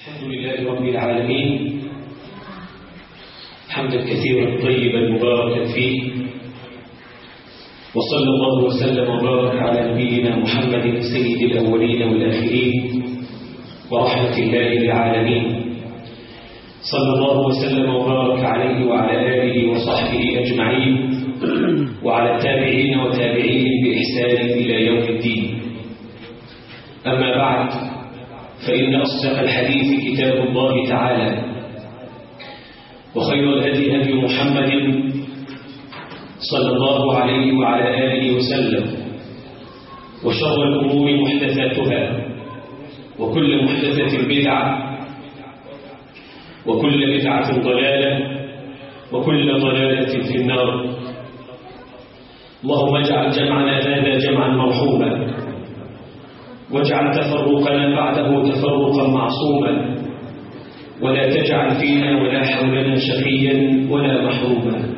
الحمد لله رب العالمين حمدا كثيرا طيبا مباركا فيه، وصلى الله وسلم وبارك على نبينا محمد سيد الأولين والآخرين ورحمة الله للعالمين. صلى الله وسلم وبارك عليه وعلى آله وصحبه أجمعين وعلى التابعين وتابعيهم بإحسان إلى يوم الدين. أما بعد، فإن أصدق الحديث كتاب الله تعالى، وخير الهدي هدي محمد صلى الله عليه وعلى آله وسلم، وشر الأمور محدثاتها، وكل محدثة بدعة، وكل بدعة ضلالة، وكل ضلالة في النار. اللهم اجعل جمعنا هذا جمعا مرحوما، واجعل تفرقنا بعده تفرقا معصوما، ولا تجعل فينا ولا حولنا شقيا ولا محروما.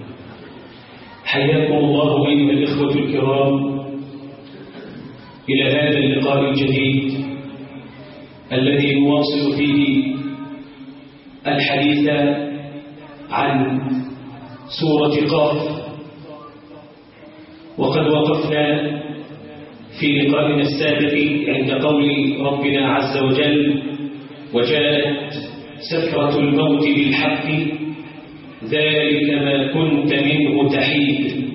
حياكم الله أيها الإخوة الكرام إلى هذا اللقاء الجديد الذي نواصل فيه الحديث عن سورة قاف. وقد وقفنا في لقائنا السابق عند قول ربنا عز وجل: وجاءت سكرة الموت بالحق ذلك ما كنت منه تحيد.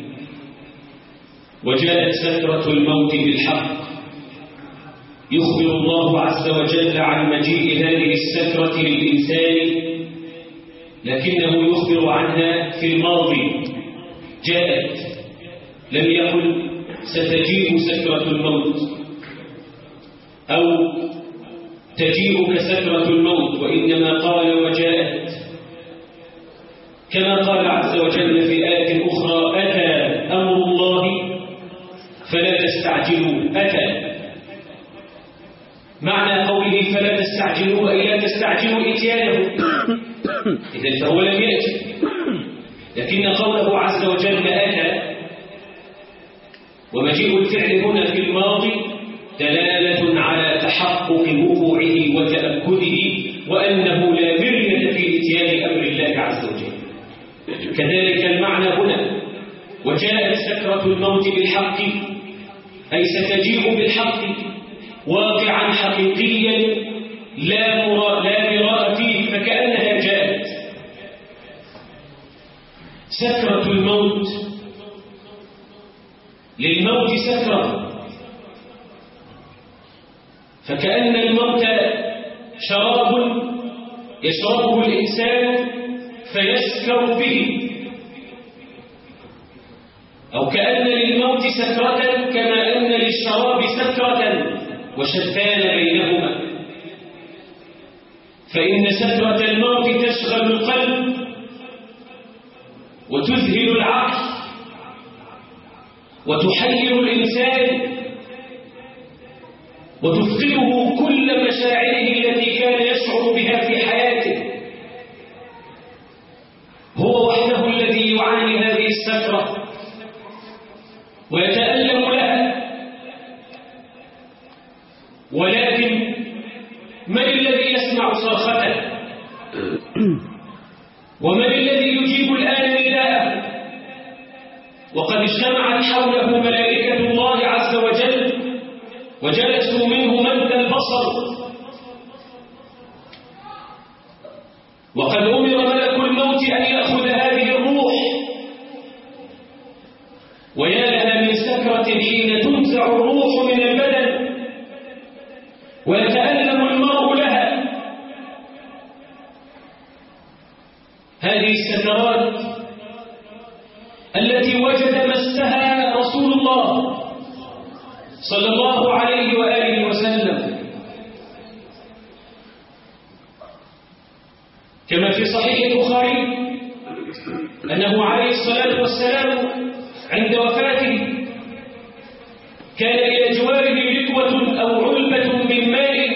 وجاءت سكرة الموت بالحق، يخبر الله عز وجل عن مجيء هذه السكرة للإنسان، لكنه يخبر عنها في الماضي. جاءت، لم يقل ستجيء سكرة الموت أو تجيئك سكرة الموت، وإنما قال وجاءت، كما قال عز وجل في آية أخرى: أتى أمر الله فلا تستعجلوا. أتى، معنى قوله فلا تستعجلوا أي لا تستعجلوا إتيانه، إذن فهو لم يأتي. لكن قوله عز وجل أتى ومجيء الفعل هنا في الماضي دلالة على تحقق وقوعه وتأكده، وأنه لا مرية في إتيان أمر الله عز وجل. كذلك المعنى هنا: وجاءت سكرة الموت بالحق، أي ستجيء بالحق واقعا حقيقيا لا مراء فيه، فكأنها جاءت. سكرة الموت، للموت سكرة، فكأن الموت شراب يشربه الإنسان فيسكر به، أو كأن للموت سكرة كما أن للشراب سكرة، وشتان بينهما. فإن سكرة الموت تشغل القلب وتذهل العقل وتحير الإنسان وتفقده كل مشاعره التي كان يشعر بها في حياته. هو وحده الذي يعاني هذه السكرة ويتألم لها، ولكن من الذي يسمع صرخته؟ ومن الذي يجيب الآن نداءه؟ وقد اجتمعت حوله ملائكة الله عز وجل وجلسوا منه مد البصر، وقد أمر ملك الموت أن يأخذ هذه الروح. ويا لها من سكرة حين تنزع الروح من البدن ويتألم المرء لها. هذه السكرات التي وجد مسها رسول الله صلى الله عليه وآله وسلم، كما في صحيح البخاري أنه عليه الصلاة والسلام عند وفاته كان إلى جواره لكوة أو علبة من ماء،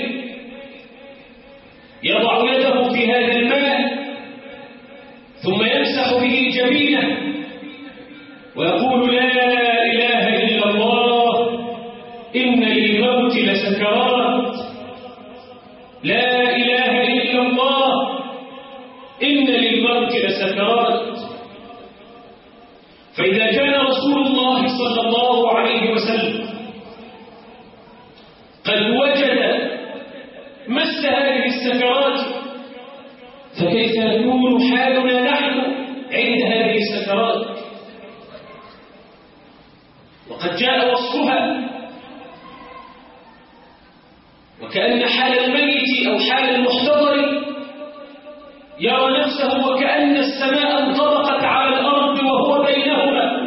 يضع يده في هذا الماء ثم يمسح به جبينه ويقول: لا إله إلا الله، إن للموت لسكرات، لا إله الله إن للموت لسكرات. فإذا كان رسول الله صلى الله عليه وسلم قد وجد مس هذه السكرات، فكيف يكون حالنا نحن عند هذه السكرات؟ وقد جاء وصفها وكأن حال الميت أو حال المحتضر يرى نفسه وكأن السماء انطبقت على الأرض وهو بينهما،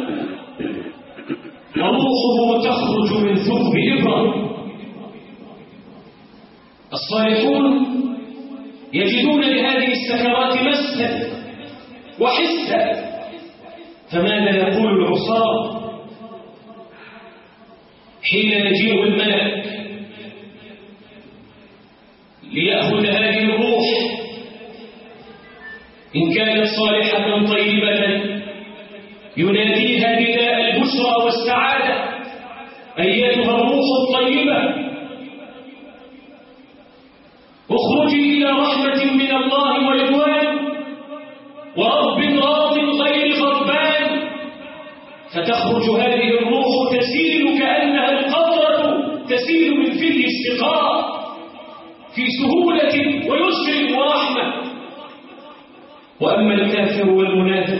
وروحه تخرج من ثقب إبرة. الصالحون يجدون لهذه السكرات مسا وحسا، فماذا يقول العصاة حين يجيء الملك ليأخذ هذه الروح؟ إن كانت صالحة طيبة يناديها نداء البشرى والسعادة: أيتها الروح الطيبة اخرجي إلى رحمة من الله ورضوان ورب راض غير غضبان. فتخرج هذه الروح تسيل كأنها القطرة تسيل من فيه السقاء في سهولة ويسر ورحمة. وأما الكافر والمنافق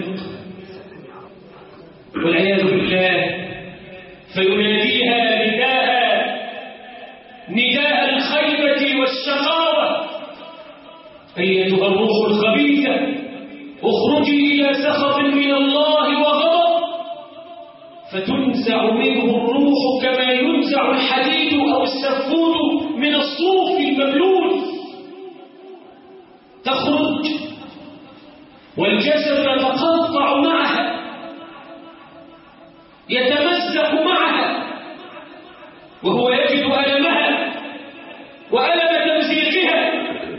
والعياذ بالله فيناديها نداء الخيبة والشقاوة: أيتها الروح الخبيثة اخرجي إلى سخط من الله وغضب. فتنزع منه الروح كما ينزع الحديد أو السفود من الصوف المبلول، تخرج والجسد يتقطع معها، يتمزق معها، وهو يجد ألمها وألم تمزيقها،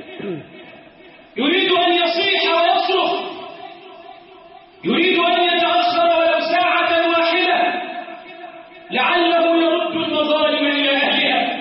يريد أن يصيح ويصرخ، يريد أن يتأخر ولو ساعة واحدة لعله يرد المظالم إلى أهلها،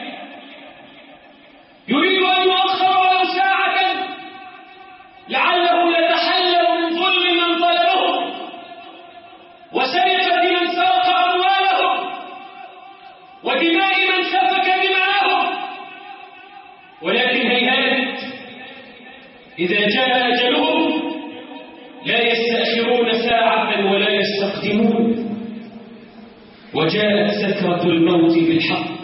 يريد أن يؤخر ولو ساعة لعله يتحلل من ظلم من ظلمهم وسرقة من سرق أموالهم ودماء من سفك دماءهم. ولكن هيهات، إذا جاء أجلهم لا يستأخرون ساعة ولا يستقدمون. وجاءت سكرة الموت بالحق.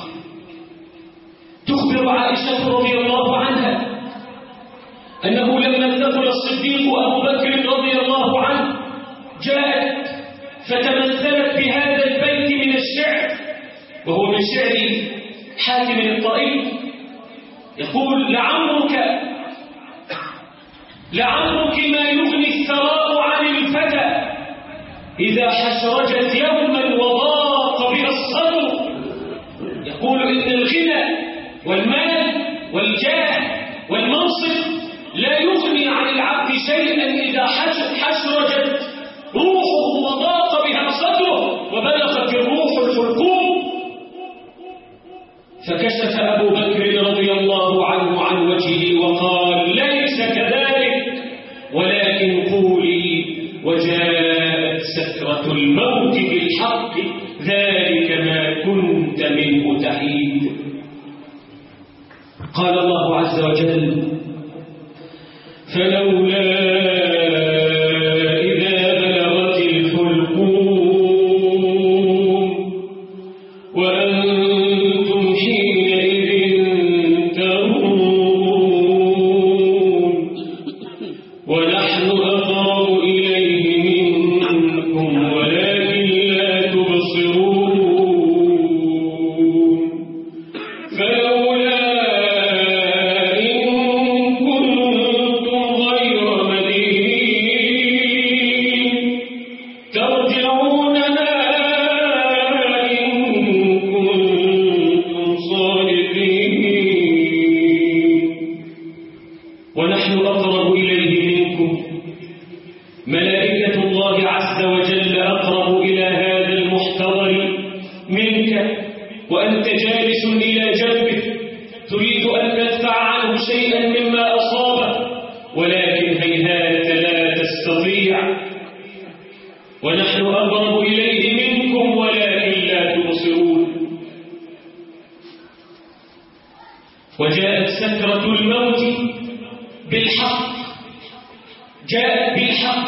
تخبر عائشة رضي الله عنها أنه لما انتقل الصديق أبو بكر رضي الله عنه جاءت فتمثلت بهذا البيت من الشعر، وهو من شعر حاتم الطائي، يقول: لعمرك ما يغني الثراء عن الفتى إذا حشرجت يوما وضاق بها الصدر. يقول إن الغنى والمال والجاه والمنصب لا يغني عن العبد شيئا إذا حشرجت روحه وضاق بها صدره وبلغت الروح الحلقوم. فكشف أبو بكر رضي الله عنه عن وجهه وقال: ليس كذلك، ولكن قولي: وجاءت سكرة الموت بالحق ذلك ما كنت منه تحيد. قال الله عز وجل: فلولا إذا بلغت الحلقوم وأنتم حينئذ تنظرون ونحن أقرب إليه منكم ولكن لا تبصرون. فلولا ونحن أقرب إليه منكم. ملائكة الله عز وجل أقرب إلى هذا المحتضر منك، وأنت جالس إلى جنبه تريد أن تدفع عنه شيئا مما أصابه، ولكن هيهات لا تستطيع، ونحن أقرب إليه منكم ولكن لا تبصرون. وجاءت سكرة الموت بالحق، جاءت بالحق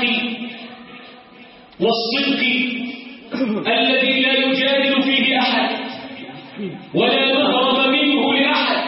والصدق الذي لا يجادل فيه أحد ولا مهرب منه لأحد.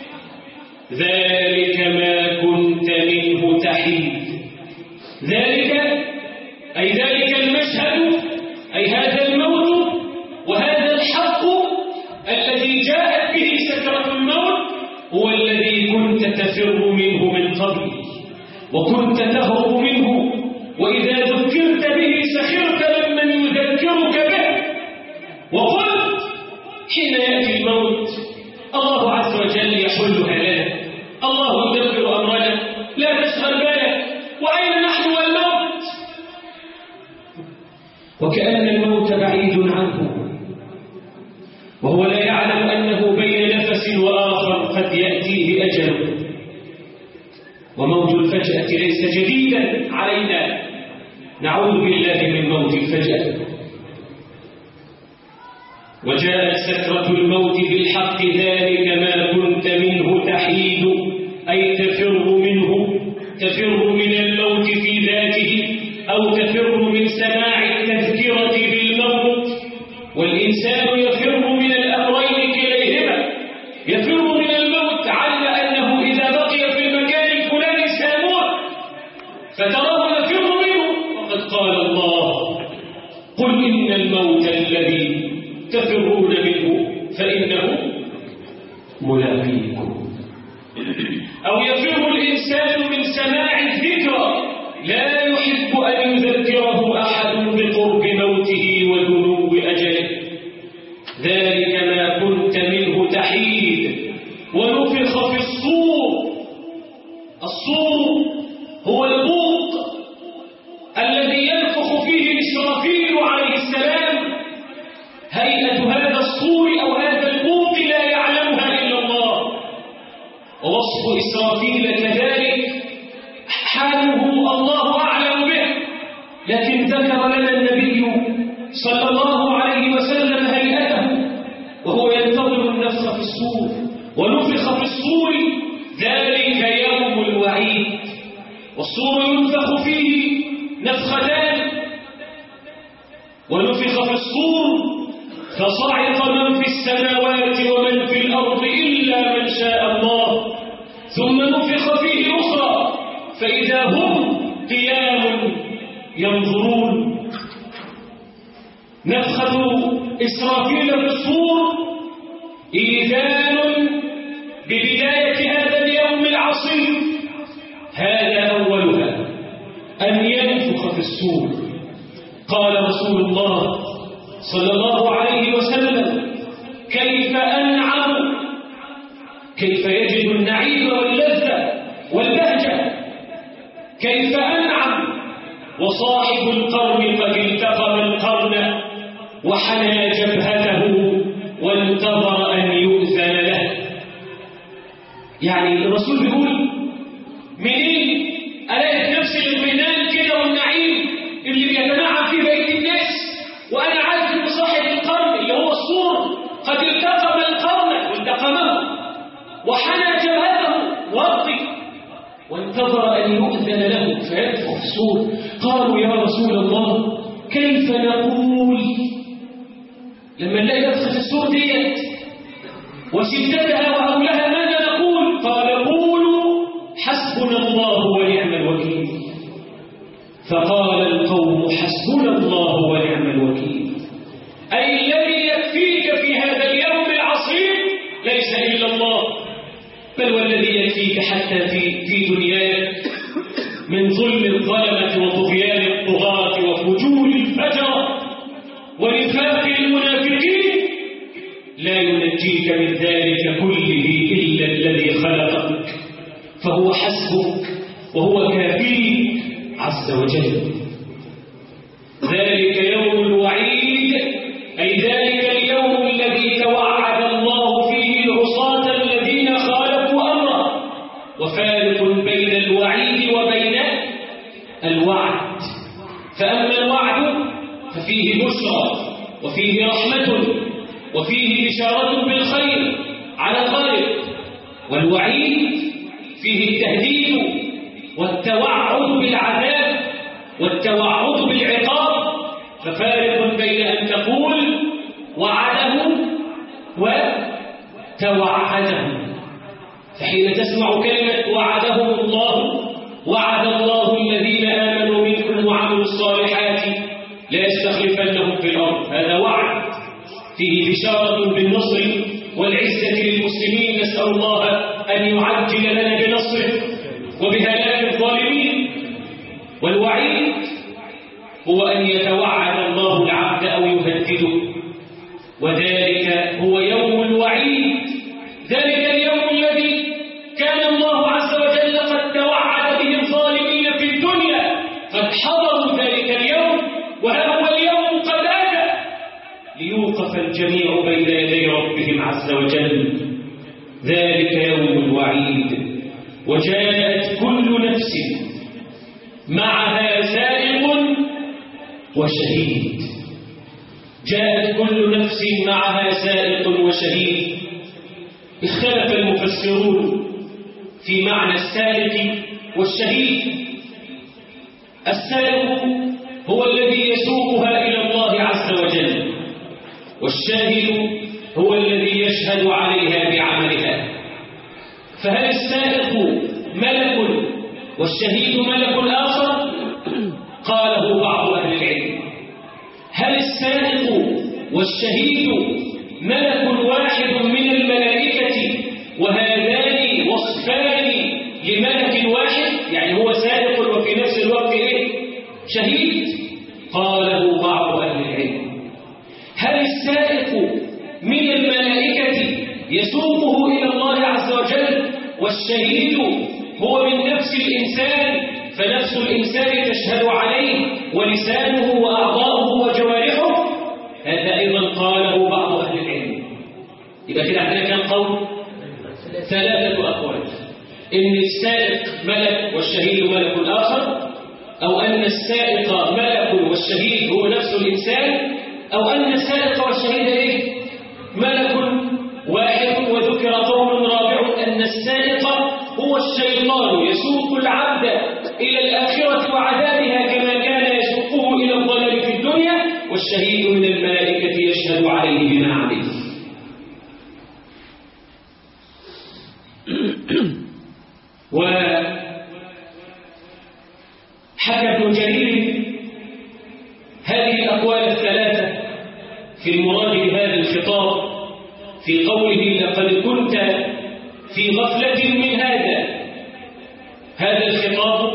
ذلك ما كنت منه تحيد. ذلك أي ذلك المشهد، أي هذا الموت وهذا الحق الذي جاءت به سكرة الموت هو الذي كنت تفر منه من قبل وكنت تهرب منه، وإذا ذكرت به سخرت ممن يذكرك به، وقلت حين يأتي الموت الله عز وجل يحلها لنا، الله يدبر أمرنا، لا تشغل بالك، وأين نحن والموت؟ وكأن الموت بعيد عنه وهو لا يعلم أنه بين نفس وآخر قد يأتيه أجله. وموت الفجأة ليس جديدا علينا، نعوذ بالله من موت الفجأة. وجاءت سكرة الموت بالحق، ذلك ما كنت منه تحيد، أي تفر منه، تفر من الموت في ذاته، أو تفر من سماع التذكرة بالموت. والإنسان يفر من الأمرين كليهما، يفر من الموت علم أنه إذا بقي في المكان الفلاني سيموت فتراه يفر منه، وقد قال الله قل إن الموت الذي تفرون منه فإنه ملاقيكم. أو يفر الإنسان من سماع الذكرى، لا يحب أن يذكره أحد بقرب موته ودنو أجله. ذلك ما كنت منه تحيد. ونفخ في الصور. الصور هو البوق الذي ينفخ فيه إسرافيل عليه السلام. هيئة هذا الصور أو هذا البوق لا يعلمها إلا الله، ووصف إسرافيل كذلك حاله الله أعلم به، لكن ذكر لنا النبي صلى الله عليه وسلم هيئته وهو ينتظر النفخ في الصور. ونفخ في الصور ذلك يوم الوعيد، والصور ينفخ فيه نفختان. ونفخ في الصور فصعق من في السماوات ومن في الأرض إلا من شاء الله، ثم نفخ فيه أخرى فإذا هم قيام ينظرون. نفخة إسرافيل في الصور إيذان ببداية هذا اليوم العصيب. هذا أولها أن ينفخ في الصور. قال رسول الله صلى الله عليه وسلم كيف أنعم، كيف يجد النعيم واللذة والبهجة، كيف أنعم وصاحب القرن قد التقم القرن وحنى جبهته وانتظر أن يؤذن له. يعني الرسول بيقول منين ألاقي نفسي الاطمئنان كده والنعيم اللي بيتنعم فيه بقية الناس وأنا عارف إن صاحب القرن اللي هو الصور قد التقم القرن والتقمه وحنى جبهته وارضي وانتظر أن يؤذن له فينفخ في الصور. قالوا يا رسول الله كيف نقول لما نلاقي نفخة الصور ديت وشدتها وهولها ماذا نقول؟ قال قولوا حسبنا الله ونعم الوكيل. فقال القوم حسبنا الله ونعم الوكيل، أي الذي يكفيك في هذا اليوم العصيب ليس إلا الله، بل والذي يكفيك حتى في دنياك من ظلم الظلمة وطغيان الطغاة وفجور الفجرة ونفاق المنافقين لا ينجيك من ذلك كله إلا الذي خلقك، فهو حسبك وهو كافيك عز وجل. ذلك يوم الوعيد، أي ذلك اليوم الذي توعد الله فيه العصاة الذين خالفوا أمره. وفارق بين الوعيد وبين الوعد. فأما الوعد ففيه بشرى وفيه رحمة وفيه بشارة بالخير على الغالب، والوعيد فيه التهديد والتوعد بالعذاب والتوعد بالعقاب. ففارق بين أن تقول وعده وتوعده. فحين تسمع كلمة وعدهم الله، وعد الله الذين آمنوا منكم وعملوا الصالحات لا يستخلفنهم في الأرض، هذا وعد فيه بشارة بالنصر والعزة للمسلمين. نسأل الله أن يعجل لنا بنصره وبهلاك الظالمين. والوعيد هو أن يتوعد الله العبد أو يهدده، وذلك هو يوم الوعيد، ذلك اليوم الذي كان الله عز وجل قد توعد به الظالمين في الدنيا، قد حضروا ذلك اليوم، وها هو اليوم قد أتى ليوقف الجميع بين يدي ربهم عز وجل. ذلك يوم الوعيد. وجاءت كل نفس معها سائق وشهيد. جاءت كل نفس معها سائق وشهيد. اختلف المفسرون في معنى السائق والشهيد. السائق هو الذي يسوقها إلى الله عز وجل، والشاهد هو الذي يشهد عليها بعملها. فهل السائق ملك والشهيد ملك آخر؟ قاله بعض أهل العلم. هل السائق والشهيد ملك واحد من الملائكة وهذان وصفان لملك واحد، يعني هو سائق وفي نفس الوقت شهيد؟ قاله بعض أهل العلم. هل السائق من الملائكة يسوقه إلى الله عز وجل، والشهيد هو من نفس الإنسان، فنفس الإنسان تشهد عليه ولسانه وأعضاؤه وجوارحه؟ هذا أيضا قاله بعض أهل العلم. يبقى كده عندنا كم قول؟ 3 أقوال: إن السائق ملك والشهيد ملك آخر، أو أن السائق ملك والشهيد هو نفس الإنسان، أو أن السائق والشهيد ملك واحد. وذكر قول رابع أن السائق هو الشيطان يسوق العبد إلى الآخرة وعذابها كما كان يسوقه إلى الضلال في الدنيا، والشهيد من الملائكة يشهد عليه بما عمل. وحكى ابن جرير هذه الأقوال 3 في المراد بهذا الخطاب في قوله: لقد كنت في غفلة من هذا الخطاب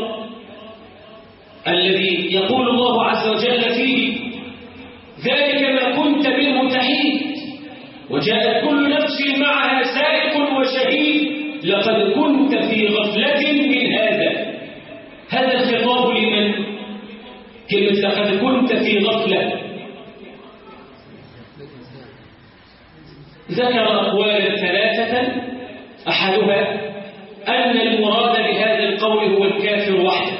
الذي يقول الله عز وجل فيه: ذلك ما كنت منه تحيد، وجاءت كل نفس معها سائق وشهيد، لقد كنت في غفلة من هذا الخطاب لمن؟ كلمة لقد كنت في غفلة. ذكر أقوالا 3: أحدها أن المراد بهذا القول هو الكافر وحده،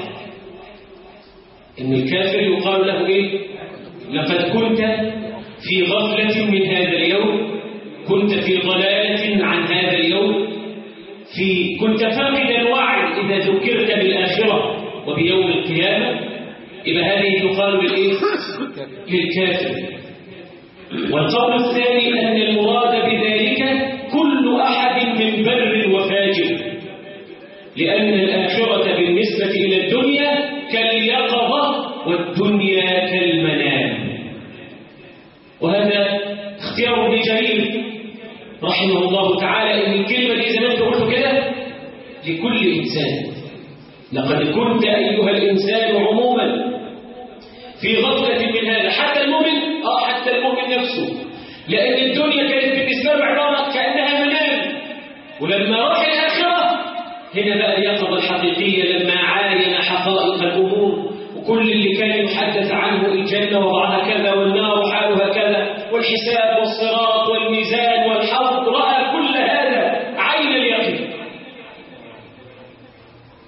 إن الكافر يقال له لقد كنت في غفلة من هذا اليوم، كنت في ضلالة عن هذا اليوم، كنت فاقد الوعي إذا ذكرت بالآخرة وبيوم القيامة. إذا هذه تقال للكافر. والقول الثاني أن المراد بذلك كل أحد من بر وفاجر، لأن الآخرة بالنسبة إلى الدنيا كاليقظة والدنيا كالمنام. وهذا اختيار ابن جرير رحمه الله تعالى، إن الكلمة دي زي ما انت قلت كده لكل إنسان. لقد كنت أيها الإنسان عموما في غفلة من هذا، حتى المؤمن حتى المؤمن نفسه، لأن الدنيا كانت بالنسبة له عبارة كأنها منام، ولما راح الآخرة هنا بقى اليقظة الحقيقية، لما عاين حقائق الأمور، وكل اللي كان يحدث عنه الجنة وضعها كذا والنار حالها كذا والحساب والصراط والميزان والحوض، رأى كل هذا عين اليقين.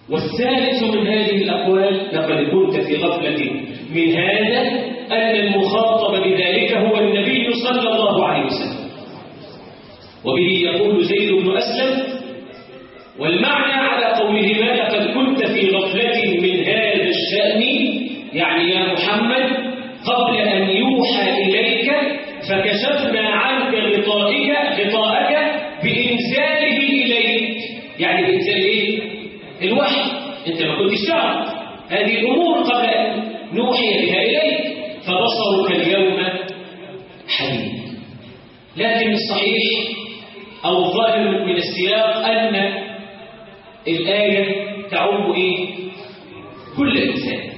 والثالث من هذه الأقوال: لقد كنت في غفلة من هذا، أن المخاطب بذلك هو النبي صلى الله عليه وسلم. وبه يقول زيد بن أسلم: والمعنى على قولهما لقد كنت في غفلة من هذا الشأن، يعني يا محمد قبل أن يوحى إليك فكشفنا عنك غطاءك بإنزاله إليك. يعني بإنزال إيه؟ الوحي. أنت ما كنتش تعرف هذه الأمور قبل أن نوحي بها إليك، فبصرك اليوم حديد. لكن الصحيح أو الظاهر من السياق أن الآية تعم إيه؟ كل إنسان.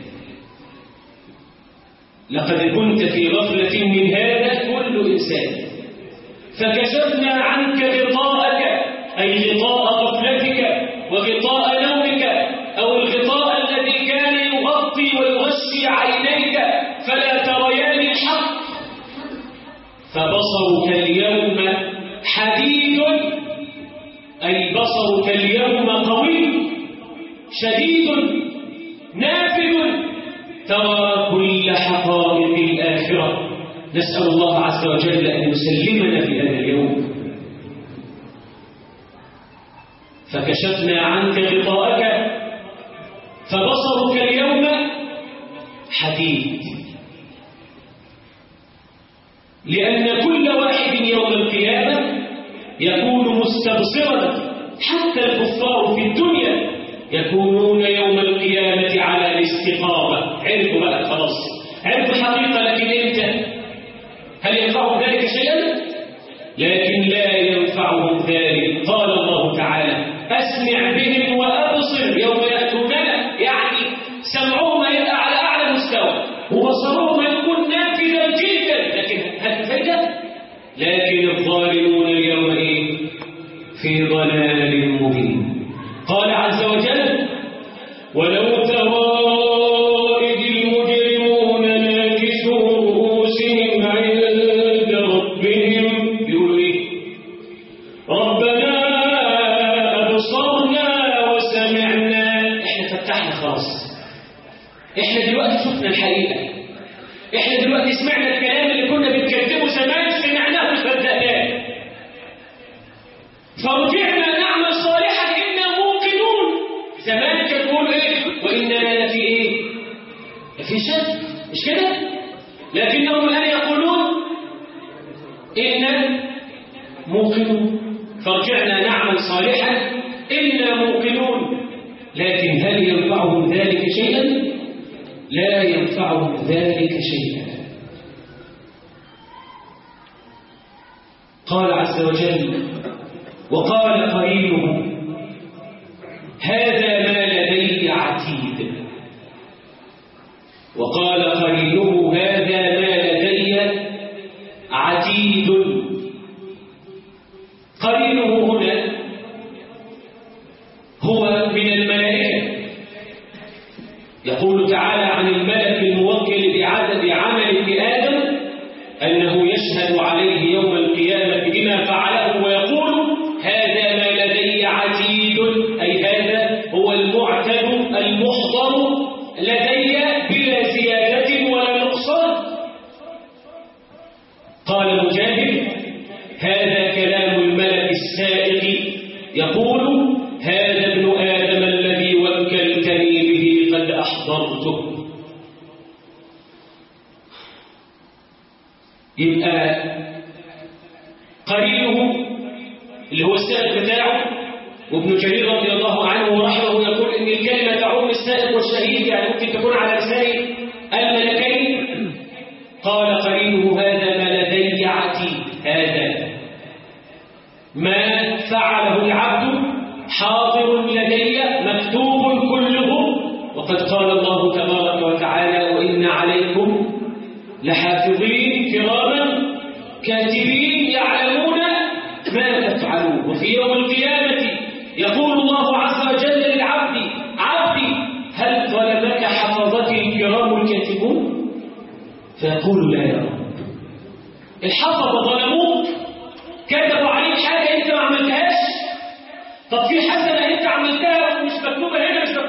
لقد كنت في غفلة من هذا كل إنسان، فكشفنا عنك غطاءك، أي غطاء غفلتك وغطاء نومك، أو الغطاء الذي كان يغطي ويغشي عينيك فلا تريان الحق، فبصرك اليوم حديد، أي بصرك اليوم قوي شديد نافذ، ترى كل حقائق الآخرة. نسأل الله عز وجل أن يسلمنا في هذا اليوم. فكشفنا عنك غطاءك فبصرك اليوم حديد، لأن كل واحد يوم القيامة يكون مستبصرا. حتى الكفار في الدنيا يكونون يوم القيامة على الاستقامة. عرفوا بقى خلاص، عرفوا الحقيقة، لكن إمتى؟ هل ينفعهم ذلك شيئا؟ لكن لا ينفعهم ذلك. قال الله تعالى: أسمع بهم وأبصر يوم يأتوننا، يعني سمعهم يبقى على أعلى مستوى وبصرهم يكون نافذا جدا، لكن هل فايدة؟ لكن الظالمون اليوم إيه؟ في ضلال مبين. قال عز وجل: ولو ترى إذ المجرمون ناكسوا رؤوسهم عند ربهم يقولوا إيه؟ ربنا أبصرنا وسمعنا. إحنا فتحنا خلاص، إحنا دلوقتي شفنا الحقيقة، إحنا دلوقتي سمعنا الكلام اللي كنا بنكذبه زمان، سمعناه وصدقناه، فرجعنا نعمل صالحا إنا موقنون. زمان كانوا بيقولوا إيه؟ وإنا لفي إيه؟ لفي شك، مش كده؟ لكنهم الآن يقولون إنا موقنون. فرجعنا نعمل صالحا إنا موقنون. لكن هل ينفعهم ذلك شيئا؟ لا ينفعهم ذلك شيئا. قال عز وجل: وقال قرينه هذا ما لدي عتيد. وقال قرينه هذا ما لدي عتيد. قرينه هنا هو من الملائكة. يقول تعالى عن الملك الموكل بعمل ابن آدم أنه يشهد عليه يوم القيامة بما فعله ويقول: هذا ما لدي عتيد، أي هذا هو المعتد المحضر لدي بلا زيادة ولا نقصان. قال مجاهد: هذا كلام الملك السائق يقول: هذا ابن آدم الذي وكلتني به قد أحضرته. يبقى قرينه اللي هو السائق بتاعه، وابن جرير رضي الله عنه ورحمه يقول إن الكلمة تعم السائق والشهيد، يعني ممكن تكون على لسان الملكين. قال قرينه هذا ما لدي عتيد، هذا ما فعله العبد حاضر لدي مكتوب كله. وقد قال الله تبارك وتعالى: وإن عليكم لحافظين كراما كاتبين يعلمون ما تفعلون. وفي يوم القيامة يقول الله عز وجل للعبد: عبدي هل ظلمك حفظتي الكرام الكاتبون؟ فيقول: لا يا رب. الحفظة ظلموك، كتبوا عليك حاجة أنت ما عملتهاش. طب في حسنة أنت عملتها ومش مكتوبة هنا، مش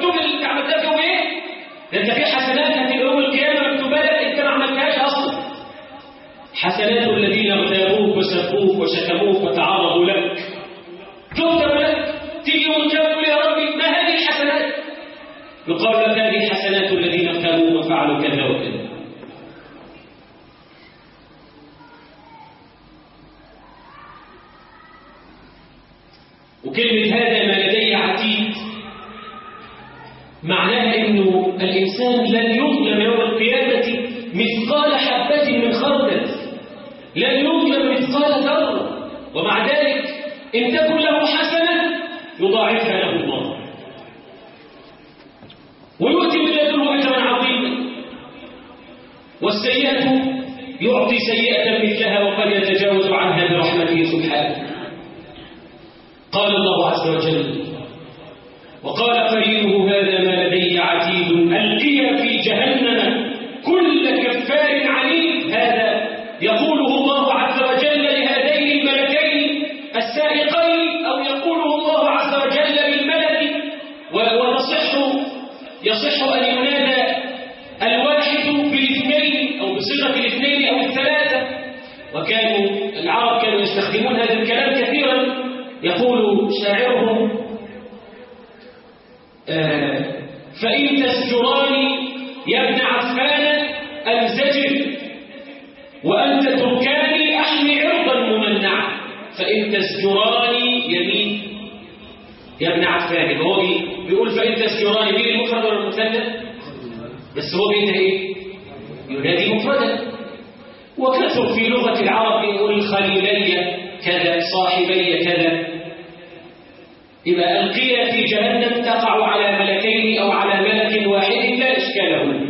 ده انت في حسنات هتبقى يوم القيامه مكتوبه لك انت ما عملتهاش اصلا. حسنات الذين اغتابوك وسبوك وشتموك وتعرضوا لك تكتب لك، تيجي يوم القيامه تقول يا ربي ما هذه الحسنات؟ يقال لك هذه حسنات الذين اغتابوك وفعلوا كذا وكذا. وكلمة هذا ما لدي عتيد معناها إنه الإنسان لن يظلم يوم القيامة مثقال حبة من خردل، لن يظلم مثقال ذرة، ومع ذلك إن تكن له حسنة يضاعفها له الله ويؤتي من لدنه أجرا عظيما، والسيئة يعطي سيئة مثلها وقد يتجاوز عنها برحمته سبحانه. قال الله عز وجل: وقال قرينه هذا ما لدي عتيد ألقي في جهنم كل كفار عنيد. هذا يقوله الله عز وجل لهذين الملكين السائقين، أو يقوله الله عز وجل للملك، يصح أن ينادى الواحد بالاثنين أو بصيغة الاثنين أو الثلاثة. وكانوا العرب كانوا يستخدمون هذا الكلام كثيرا. يقول شاعرهم: فإن تزجراني يا ابن عفان أنزجر، وأنت تركاني أحمي عرضا ممنعا. فإن تزجراني يمين يا ابن عفان، هو بيقول فإن تزجراني مين المفرد ولا المثنى؟ بس هو بينتهي ايه؟ ينادي مفردا. وكثر في لغة العرب يقول خليلي كذا، صاحبي كذا. إذا ألقي في جهنم تقع على ملكين أو على ملك واحد لا إشكال له.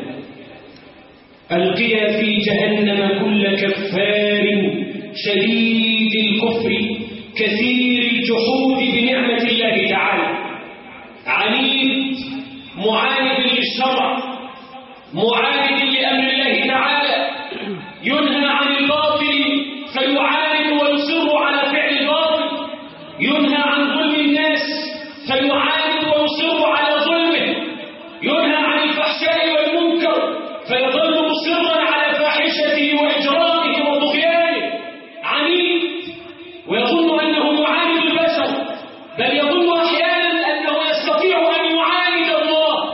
ألقي في جهنم كل كفار شديد الكفر كثير الجحود بنعمة الله تعالى، عنيد معاند للشرع، معاند لأمر الله تعالى، ينهى عن الباطل فيعاند ويصر على فعل الباطل، ينهى عن ظلم الناس فيعاند ويصر على ظلمه، ينهى عن الفحشاء والمنكر فيظل مصرا على فاحشته وإجرامه وطغيانه، عنيد ويظن أنه يعاند البشر، بل يظن أحيانا أنه يستطيع أن يعاند الله.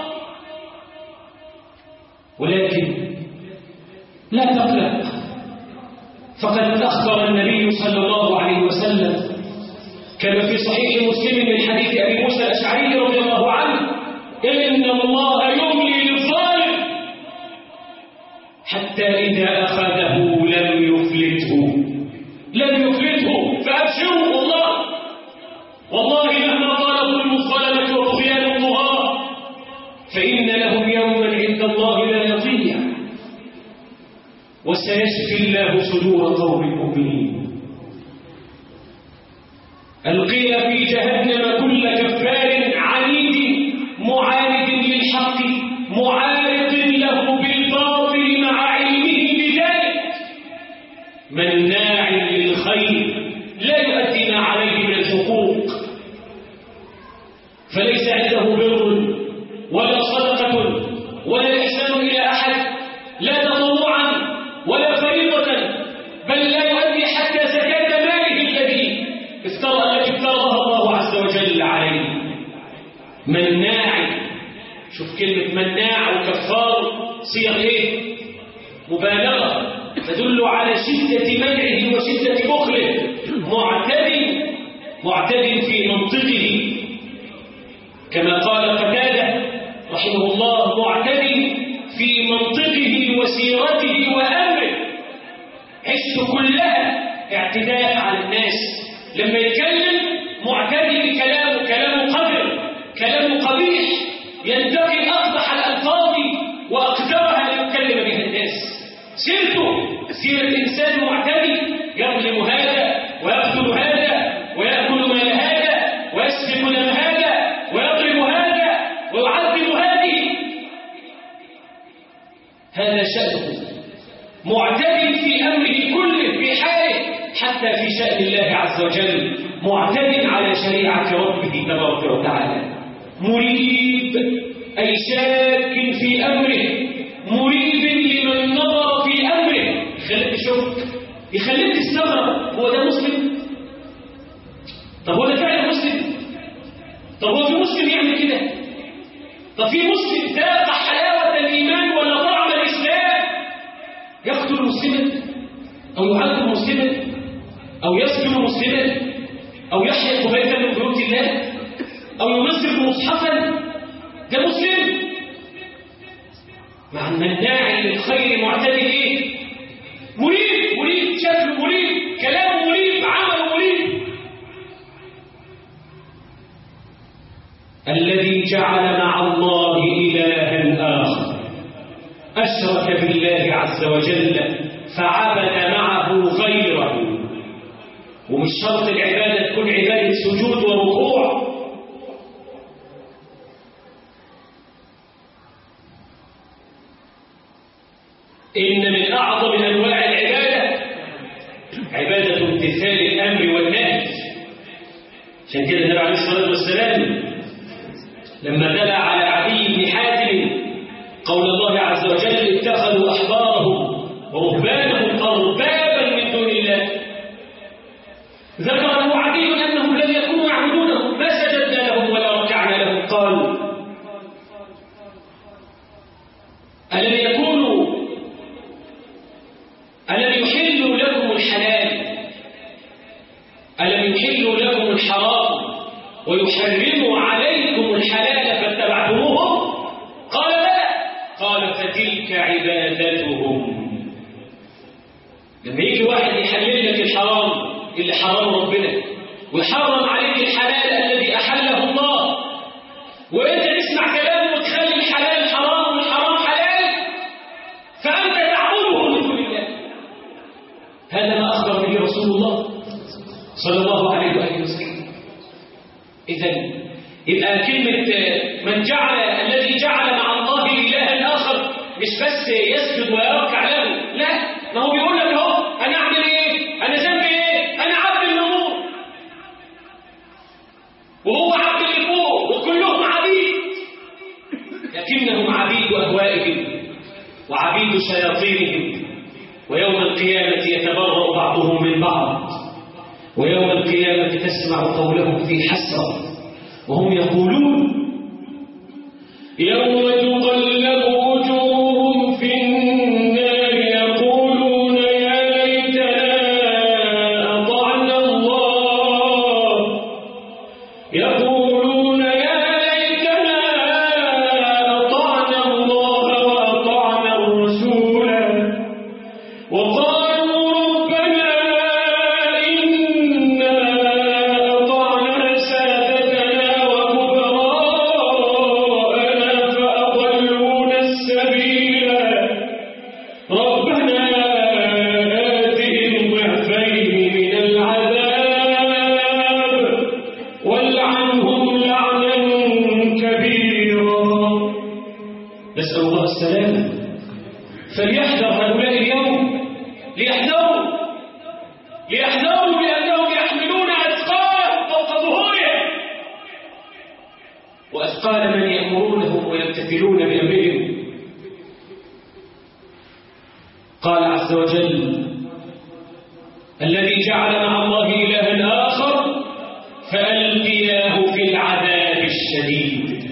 ولكن لا تقلق، فقد أخبر النبي صلى الله عليه وسلم كما في صحيح مسلم من حديث أبي موسى الأشعري رضي الله عنه: إن الله يملي للظالم حتى إذا أخذه لم يفلته. فأبشروا والله مهما طال ظلم الظلمة وطغيان الطغاة فإن لهم يوما عند الله لا يضيع، وسيشفي الله صدور قوم مؤمنين. ألقي في جهنم كل كفار عنيد معاند للحق معارض له بالباطل مع علمه بذلك، مناع للخير لا يؤدي ما عليه من الحقوق، فليس عنده بر ولا صدقة ولا إحسان إلى أحد، لا تطوعا ولا فريضة، بل لا يؤدي حتى زكاة ماله التي افترضها الله عز وجل عليه. مناع، شوف كلمة مناع وكفار صيغ ايه؟ مبالغة تدل على شدة منعه وشدة بخله. معتد في منطقه كما قال قتادة رحمه الله: معتد في منطقه وسيرته وأمره. عشت كلها اعتداء على الناس، لما يتكلم معتدي بكلامه، كلامه قذر، كلامه قبيح، ينتقي أقبح الألفاظ وأقدرها ليتكلم بها الناس. سيرة الإنسان معتدي، يظلم هذا ويقتل هذا ويأكل مال هذا ويسفك دم هذا ويضرب هذا ويعذب هذه. هذا شأنه، معتد في أمره كله في حاله، حتى في شأن الله عز وجل، معتد على شريعة ربه تبارك وتعالى، مريب أي شاك في أمره مريب لمن نظر في أمره. يخليك تشك، يخليك تستغرب، هو ده مسلم؟ طب هو ده فعلا مسلم؟ طب هو في مسلم يعمل كده؟ طب في مسلم ذاق حلاوة الإيمان ولا طعم الإسلام يقتل مسلما أو يعذب مسلما أو يسجن مسلما أو يحرق بيتا من بيوت الله أو يمسك مصحفا؟ ده مسلم؟ مع المناع للخير معتدل إيه؟ مريب، شكله مريب، كلامه مريب، عمله مريب. الذي جعل مع الله إلها آخر أشرك بالله عز وجل فعبد معه غيره. ومش شرط العبادة تكون عبادة سجود وركوع. إن من أعظم أنواع العبادة عبادة امتثال الأمر والنهي. عشان كده النبي عليه الصلاة والسلام لما دل على عدي بن حاتم قول الله عز وجل اتخذوا أحبارهم ورهبانهم أربابا من دون الله، ذكر له عدي أنهم لم يكونوا يعبدونهم، ما سجدنا لهم ولا ركعنا لهم. قال ألم يحلوا لكم الحلال، ألم يحلوا لكم الحرام ويحرموا عليكم الحلال فاتبعتموهم؟ قال لا. قال فتلك عبادتهم. لما يجي واحد يحلل لك الحرام اللي حرام ربنا ويحرم عليك الحلال الذي أحله الله، وإنت تسمع كلامه وتخلي الحلال حرام والحرام حلال، فأنت تعبده من دون الله. هذا ما أخبر به رسول الله صلى الله عليه وآله وسلم. إذن يبقى كلمة من جعل الذي جعل مع الله إلها آخر مش بس يسجد ويركع له، لا، ما هو بيقول لك اهو أنا أعمل إيه؟ أنا ذنبي إيه؟ أنا عبد النمور، وهو عبد النمور وكلهم عبيد، لكنهم عبيد أهوائهم وعبيد شياطينهم. ويوم القيامة يتبرأ بعضهم من بعض، ويوم القيامة تسمع قولهم في حسرة وهم يقولون يوم تقلب وجوههم في النار يقولون يا ليتنا أطعنا الله، يقولون يا ليتنا أطعنا الله وأطعنا الرسول، وقالوا ربنا إنا أطعنا سادتنا وكبراءنا فأضلونا السبيل، ربنا آتهم ضعفين من العذاب والعنهم لعنا كبيرا. نسأل الله السلامة. فليحذر هؤلاء اليوم، ليحذروا بأنهم يحملون أثقال فوق ظهورهم وأثقال من يأمرونهم ويمتثلون بأمرهم. قال عز وجل الذي جعل مع الله إلها آخر فألقياه في العذاب الشديد.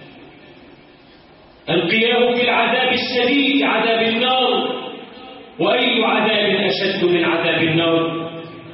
ألقياه في العذاب الشديد، عذاب النار. وأي عذاب أشد من عذاب النار؟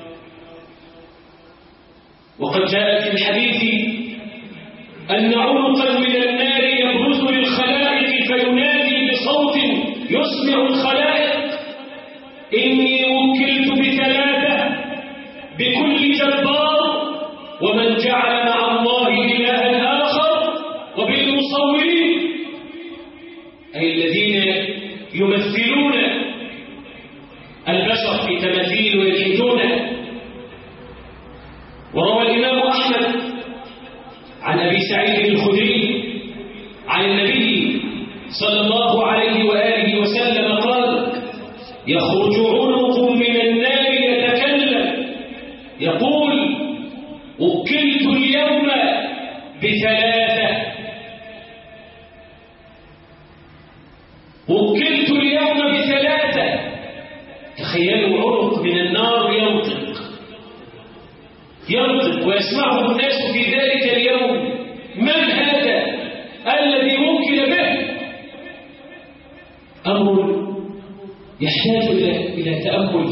وقد جاء في الحديث أن عنقا من النار يبرز للخلائق فينادي بصوت يسمع الخلائق إني وكلت بثلاثة، بكل جبار ومن جعل مع الله إلها آخر وبالمصورين، أي الذين يمثلون البشر في تماثيل ويلحدونه. وروى الإمام أحمد عن أبي سعيد الخدري عن النبي صلى الله عليه وآله وسلم قال يخرج عنق من النار يتكلم يقول وكلت اليوم بثلاثة، وكلت اليوم ب3. تخيلوا عنق من النار ينطق ويسمعه الناس في ذلك اليوم. من هذا الذي وكل به؟ أمر يحتاج إلى تأمل،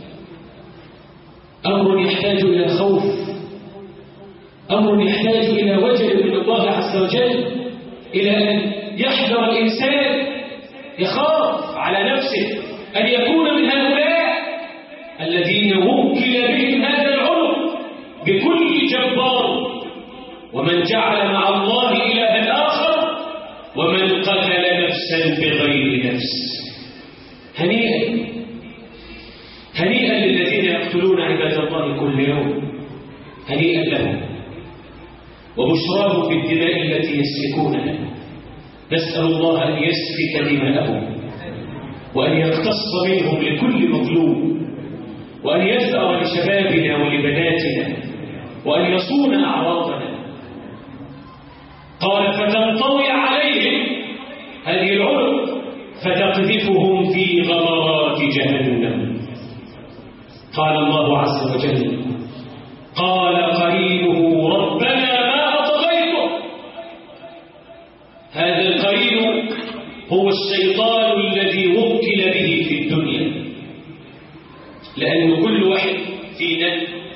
أمر يحتاج إلى خوف، أمر يحتاج إلى وجل من الله عز وجل، إلى أن يحذر الإنسان، يخاف على نفسه أن يكون من هؤلاء الذين وكل بهم هذا العنق بكل جبار، ومن جعل مع الله إلها آخر، ومن قتل نفسا بغير نفس. هنيئا للذين يقتلون عباد الله كل يوم، هنيئا لهم، وبشراهم بالدماء التي يسفكونها. نسأل الله أن يسفك دماءهم، وأن يقتص منهم لكل مظلوم، وأن يثأر لشبابنا ولبناتنا، وأن يصون أعراضنا. قال فتنطوي عليهم هذه العنق فتقذفهم في غمرات جهنم. قال الله عز وجل: قال قرينه ربنا ما أطغيته. هذا القرين هو الشيطان الذي وكل به في الدنيا، لأن كل واحد فينا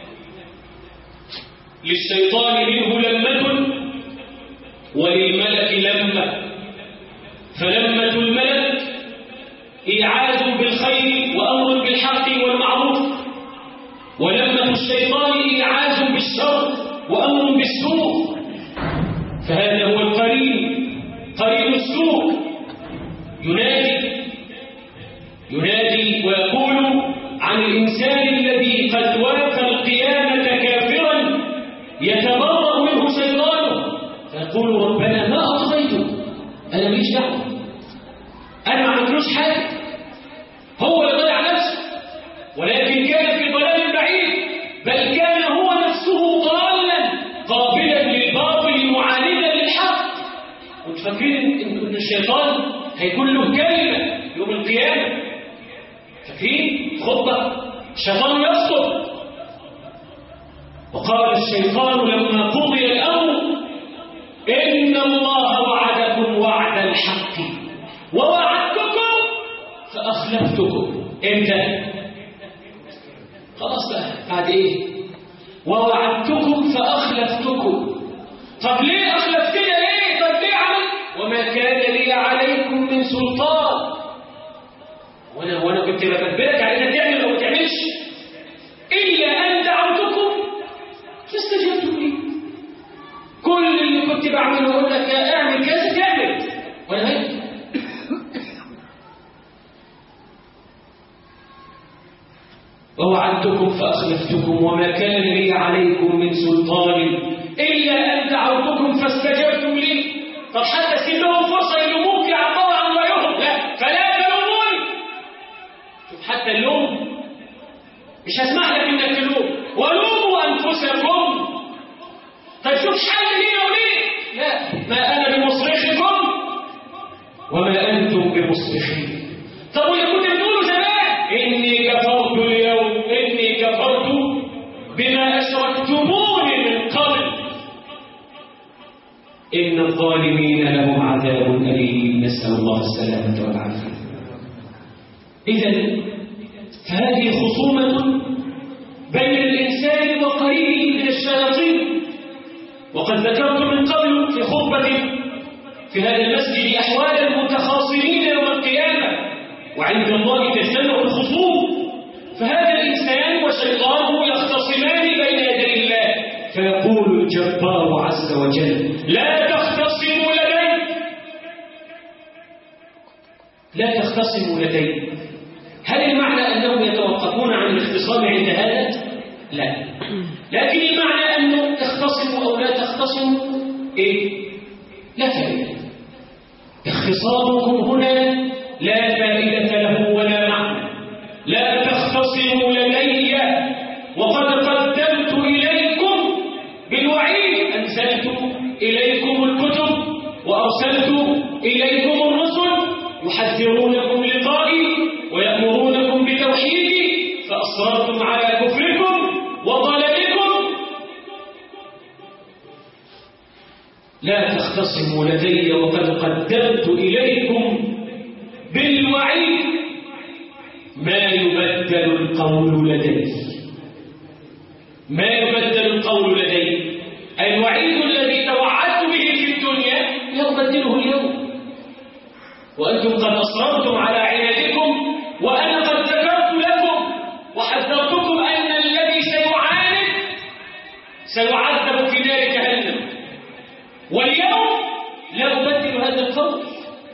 للشيطان منه لمة وللملك لمة. فلمة الملك إيعاز بالخير وأمر بالحق والمعروف، ولمة الشيطان إيعاز بالشر وأمر بالسوء. فهذا هو القرين، قرين السوء، ينادي ويقول عن الإنسان الذي قد وافى القيامة كافرا يتبرأ منه شيطانه، فيقول ربنا ما أطغيته، أنا ماليش دعوة، أنا ما عملتلوش حاجة، هو اللي ضيع نفسه، ولكن كان في ضلال بعيد، بل كان هو نفسه ضالا قابلا للباطل معاندا للحق. وتفكرين إن الشيطان هيكون له كلمة يوم القيامة؟ فاكرين خطة الشيطان يسقط؟ وقال الشيطان لما قضي الأمر: إن الله وعدكم وعد الحق ووعدتكم فأخلفتكم. إمتى؟ خلاص بقى، بعد إيه؟ ووعدتكم فأخلفتكم. طب ليه أخلفتنا ليه؟ طب ليه عمل؟ وما كان لي عليكم من سلطان. وانا كنت بكبرك على انك تعمل او ما تعملش، الا ان دعوتكم فاستجبتم لي. كل اللي كنت بعمله اقول لك اعمل كذا تعمل، وانا هيك. ووعدتكم فاخلفتكم وما كان لي عليكم من سلطان الا ان دعوتكم فاستجبتم لي. طب حتى سيب لهم فرصه يلوموك يعبروا عن رايهم، لا، فلا تلوموني. حتى اللوم مش هسمح لك انك تلوم، ولوموا انفسكم. طيب شوف حل لينا وليه؟ لا، ما انا بمصرخكم وما انتم بمصرخي. طب واللي كنت بتقولوا زمان اني كفرت اليوم، اني كفرت بما اشركتموني من قبل، ان الظالمين لهم عذاب اليم. نسال الله السلامه والعافيه. إذن فهذه خصومة بين الإنسان وقرينه من الشياطين. وقد ذكرت من قبل في خطبة في هذا المسجد أحوال المتخاصمين يوم القيامة، وعند الله تجتمع الخصوم. فهذا الإنسان وشيطانه يختصمان بين يدي الله، فيقول الجبار عز وجل: لا تختصموا لدي، لا تختصموا لدي. هل المعنى أنهم يتوقفون عن الاختصام عند هذا؟ لا، لكن المعنى أنه تختصموا أو لا تختصموا لا فائدة. اختصامكم هنا لا فائدة له ولا معنى. لا تختصموا لدي وقد قدمت إليكم بالوعيد، أنزلت إليكم الكتب وأرسلت إليكم الرسل يحذرونكم لقائي ويأمرونكم بتوحيدي فأصررتم على كفركم وضلالكم. لا تختصموا لدي وقد قدمت إليكم بالوعيد ما يبدل القول لدي. ما يبدل القول لدي، الوعيد الذي توعدت به في الدنيا لا أبدله اليوم، وأنتم قد أصررتم على عنادكم، وأنا قد ذكرت لكم وحذرتكم أن الذي سيعاند سيعذب في نار جهنم، واليوم لا أبدل هذا القول.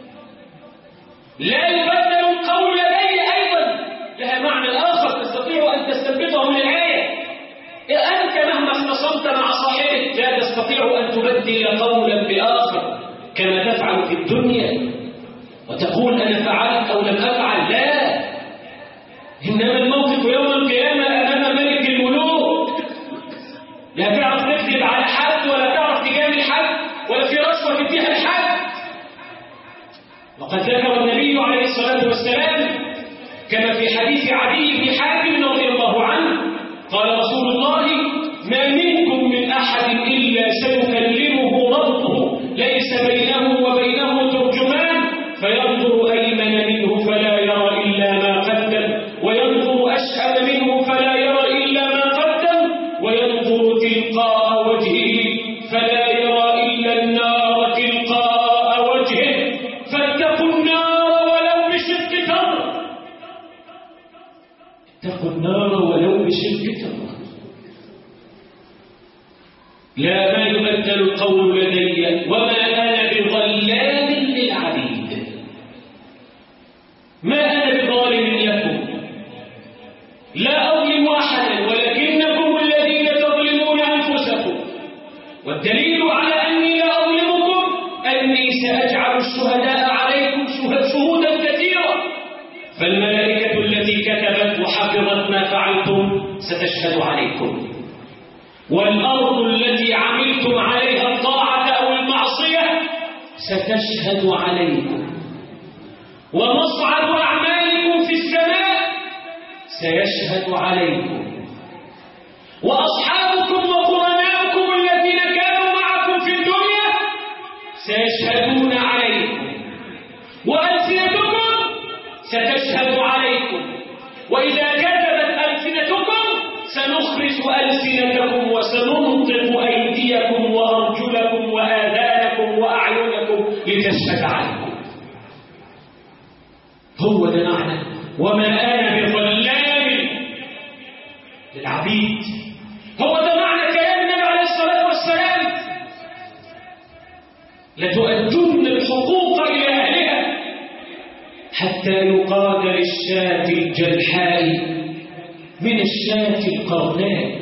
لا يبدل القول لدي أيضا، لها معنى آخر تستطيع أن تستنبطه من الآية. أنت مهما اختصمت مع صاحبك لا تستطيع أن تبدل قولا بآخر كما تفعل في الدنيا وتقول أنا فعلت أو لم أفعل. لا، إنما الموقف يوم القيامة أمام ملك الملوك. لا تعرف تكذب على حد ولا تعرف تجامل حد ولا في رشوة تديها لحد. وقد ذكر النبي عليه الصلاة والسلام كما في حديث عدي بن حاتم رضي الله عنه قال رسول الله ما منكم من أحد إلا سيكلمه ربه ليس بينه وبينه ترجمان فينظر أيمن منه فلا يرى إلا ما قدم وينظر أشأم منه فلا يرى إلا ما قدم وينظر تلقاء وجهه فلا يرى إلا النار تلقاء وجهه فاتقوا النار ولو بشق تمر. اتقوا النار ولو بشق تمر. لا، ما يبدل القول لدي وما أنا بظلام للعبيد. ما أنا بظالم لكم، لا أظلم أحدا ولكنكم الذين تظلمون أنفسكم. والدليل على أني لا أظلمكم أني سأجعل الشهداء عليكم شهودا كثيرا، فالملائكة التي كتبت وحفظت ما فعلتم ستشهد عليكم، والأرض التي عملتم عليها الطاعة أو المعصية ستشهد عليكم، ومصعد أعمالكم في السماء سيشهد عليكم، وأصحابكم وقرناؤكم الذين كانوا معكم في الدنيا سيشهدون عليكم، وألسنتكم ستشهد عليكم، وإذا كذبت ألسنتكم سنخرج ألسنتكم وسننطق أيديكم وأرجلكم وآذانكم وأعينكم لتشهد عليكم. هو ده معنى وما أنا بظلام للعبيد. هو ده معنى كلام النبي عليه الصلاة والسلام لتؤدن الحقوق إلى أهلها حتى يقاد للشاة الجلحاء من الشاة القرناء.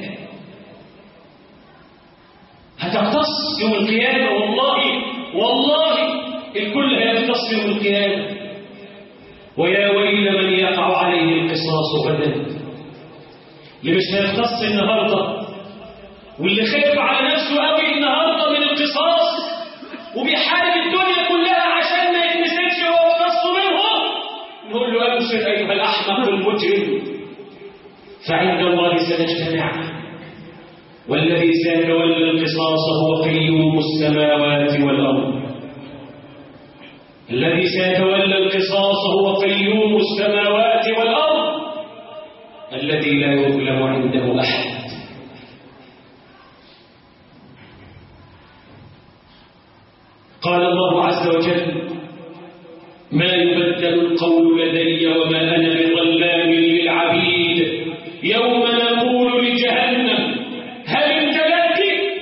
هتقتص يوم القيامة، والله الكل هيقتص يوم القيامة. ويا ويل من يقع عليه القصاص غدا. اللي مش هيقتص النهارده واللي خايف على نفسه قوي النهارده من القصاص وبيحارب الدنيا كلها عشان ما يتمسكش وهو قص منهم، نقول له أبشر أيها الأحمق المجرم، فعند الله سنجتمع، والذي سيتولى القصاص هو قيوم السماوات والأرض. الذي سيتولى القصاص هو قيوم السماوات والأرض الذي لا يظلم عنده أحد. قال الله عز وجل ما يبدل القول لدي وما أنا بظلام للعبيد يوم نقول لجهنم هل امتلأت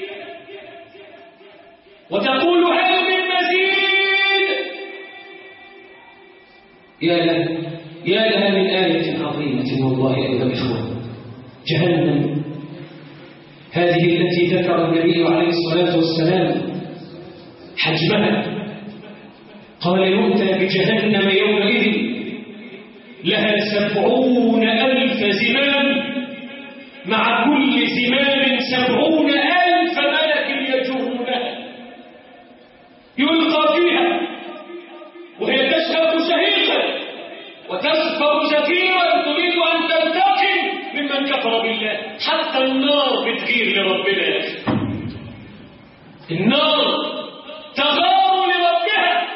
وتقول هل من مزيد. يا لها من آية عظيمة والله أيها الإخوة. جهنم هذه التي ذكر النبي عليه الصلاة والسلام حجمها، قال يؤتى بجهنم يومئذ لها 70,000 زمام، مع كل زمام 70,000 ملك يجرونها، يلقى فيها وهي تشهق شهيقا حتى النار بتغير لربنا يا أخي. النار تغار لربها،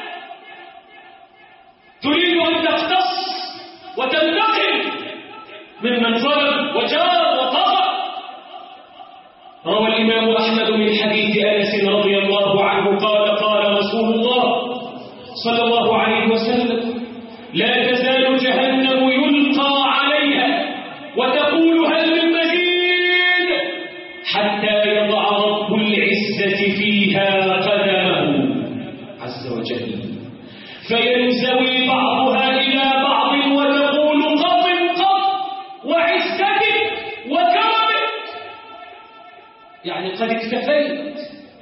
تريد أن تقتص وتنتقم ممن ظلم وجار وطغى. روى الإمام أحمد من حديث أنس رضي الله عنه قال قال رسول الله صلى الله عليه وسلم: لا تزال جهنم يلقى عليها وتقول هل من مزيد حتى يضع رب العزة فيها قدمه عز وجل فينزوي بعضها إلى بعض وتقول قط قط وعزتك وكرمك، يعني قد اكتفيت.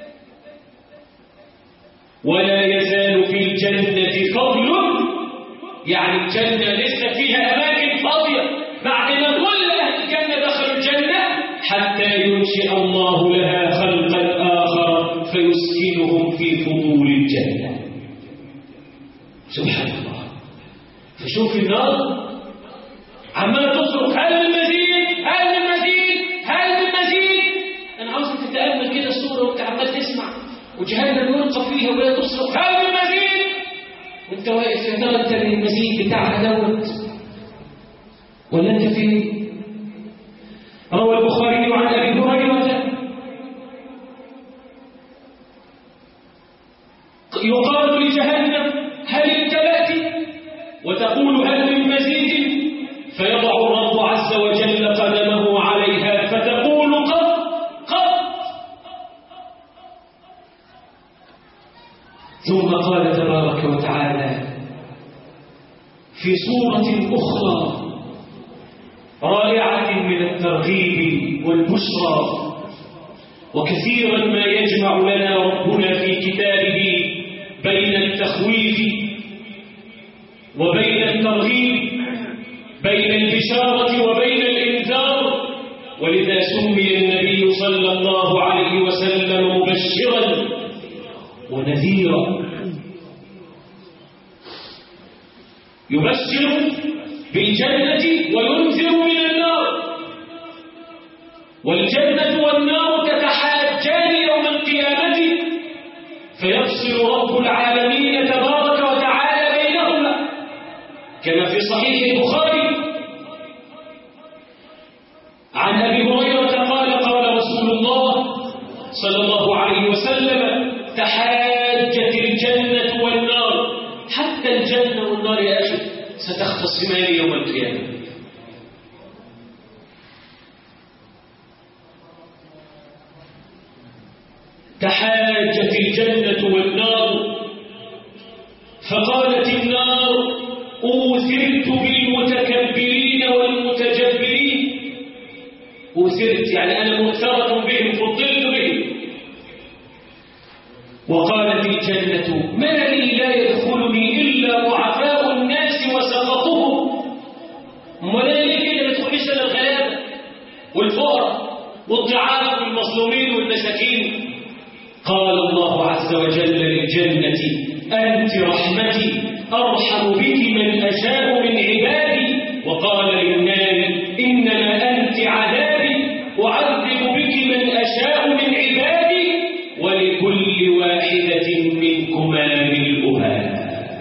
ولا يزال في الجنة فضل، يعني الجنة لسه فيها أماكن فاضية بعد ما كل أهل الجنة دخلوا الجنة، حتى ينشئ الله لها خلقا آخر فيسكنهم في فضول الجنة. سبحان الله. فشوف النار عمالة تصرخ هل من مزيد هل من مزيد هل من مزيد. أنا عاوزك تتأمل كده الصورة وأنت عمال تسمع، وجهنم يلقى فيها وهي تصرخ هل من مزيد، وأنت واقف يا ترى أنت من المزيد بتاعها دوت ولا أنت فين؟ روى البخاري عن أبي هريرة يقال لجهنم هل امتلأت، وتقول هل من مزيد، فيضع الرب عز وجل قدمه عليها فتقول قط قط. ثم قال تبارك وتعالى في سورة أخرى رائعة من الترغيب والبشرى، وكثيرا ما يجمع لنا ربنا في كتابه بين التخويف وبين الترغيب، بين البشارة وبين الإنذار. ولذا سمي النبي صلى الله عليه وسلم مبشرا ونذيرا، يبشر بالجنة وينذر من النار. والجنة والنار تتحاجان يوم القيامة فيفصل رب العالمين تبارك وتعالى بينهما، كما في صحيح البخاري عن أبي هريرة قال قال رسول الله صلى الله عليه وسلم: تحاجت الجنة والنار، حتى الجنة والنار يا أخي ستختصمان يوم القيامة. تحاجت الجنة والنار، فقالت النار: أوثرت بالمتكبرين والمتجبرين. أوثرت يعني أنا مؤثرة بهم، فضلت بهم. وقالت الجنة: ما لي لا يدخلني إلا ضعفاء الناس وسقطهم. ولا لي كده يدخلنيش إلا الغلابة والفقراء والضعاف والمظلومين والمساكين. قال الله عز وجل للجنة: أنت رحمتي أرحم بك من أشاء من عبادي. وقال للنار: إنما أنت عذابي أعذب بك من أشاء من عبادي، ولكل واحدة منكما ملؤها.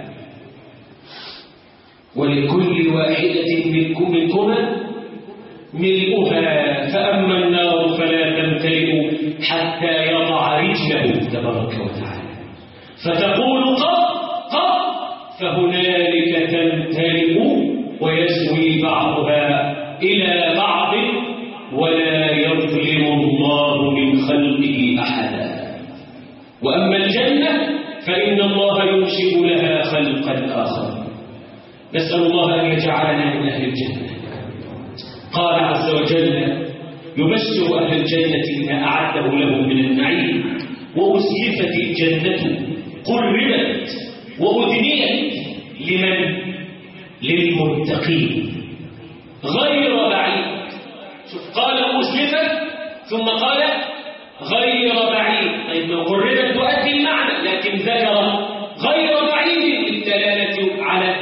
ولكل واحدة منكما ملؤها، فأما النار فلا تمتلئ حتى يضع رجله تبارك وتعالى فتقول قط قط، فهنالك تمتلئ ويسوي بعضها إلى بعض، ولا يظلم الله من خلقه أحدا. وأما الجنة فإن الله ينشئ لها خلقا آخر. نسأل الله أن يجعلنا من أهل الجنة. قال عز وجل: يبشر أهل الجنة ما أعده لهم من النعيم، وأزلفت الجنة قربت وأدنيت لمن؟ للمتقين غير بعيد. شوف، قال أزلفت ثم قال غير بعيد. طيب لو قربت تؤدي المعنى، لكن ذكر غير بعيد للدلالة على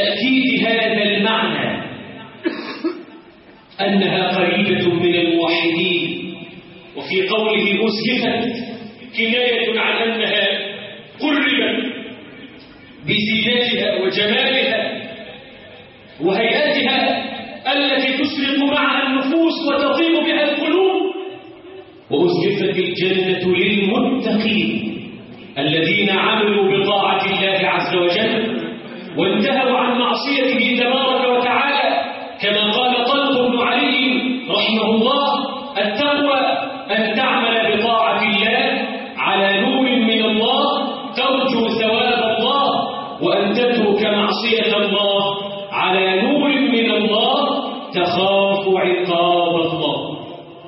تأكيد هذا المعنى، أنها قريبة من الموحدين في قوله أزلفت كناية عن أنها قربت بزينتها وجمالها وهيئتها التي تشرق معها النفوس وتطيب بها القلوب. وأزلفت الجنة للمتقين الذين عملوا بطاعة الله عز وجل وانتهوا عن معصيته تبارك وتعالى، كما قال طلق بن علي رحمه الله: التقوى أن تعمل بطاعة الله على نور من الله ترجو ثواب الله، وأن تترك معصية الله على نور من الله تخاف عقاب الله.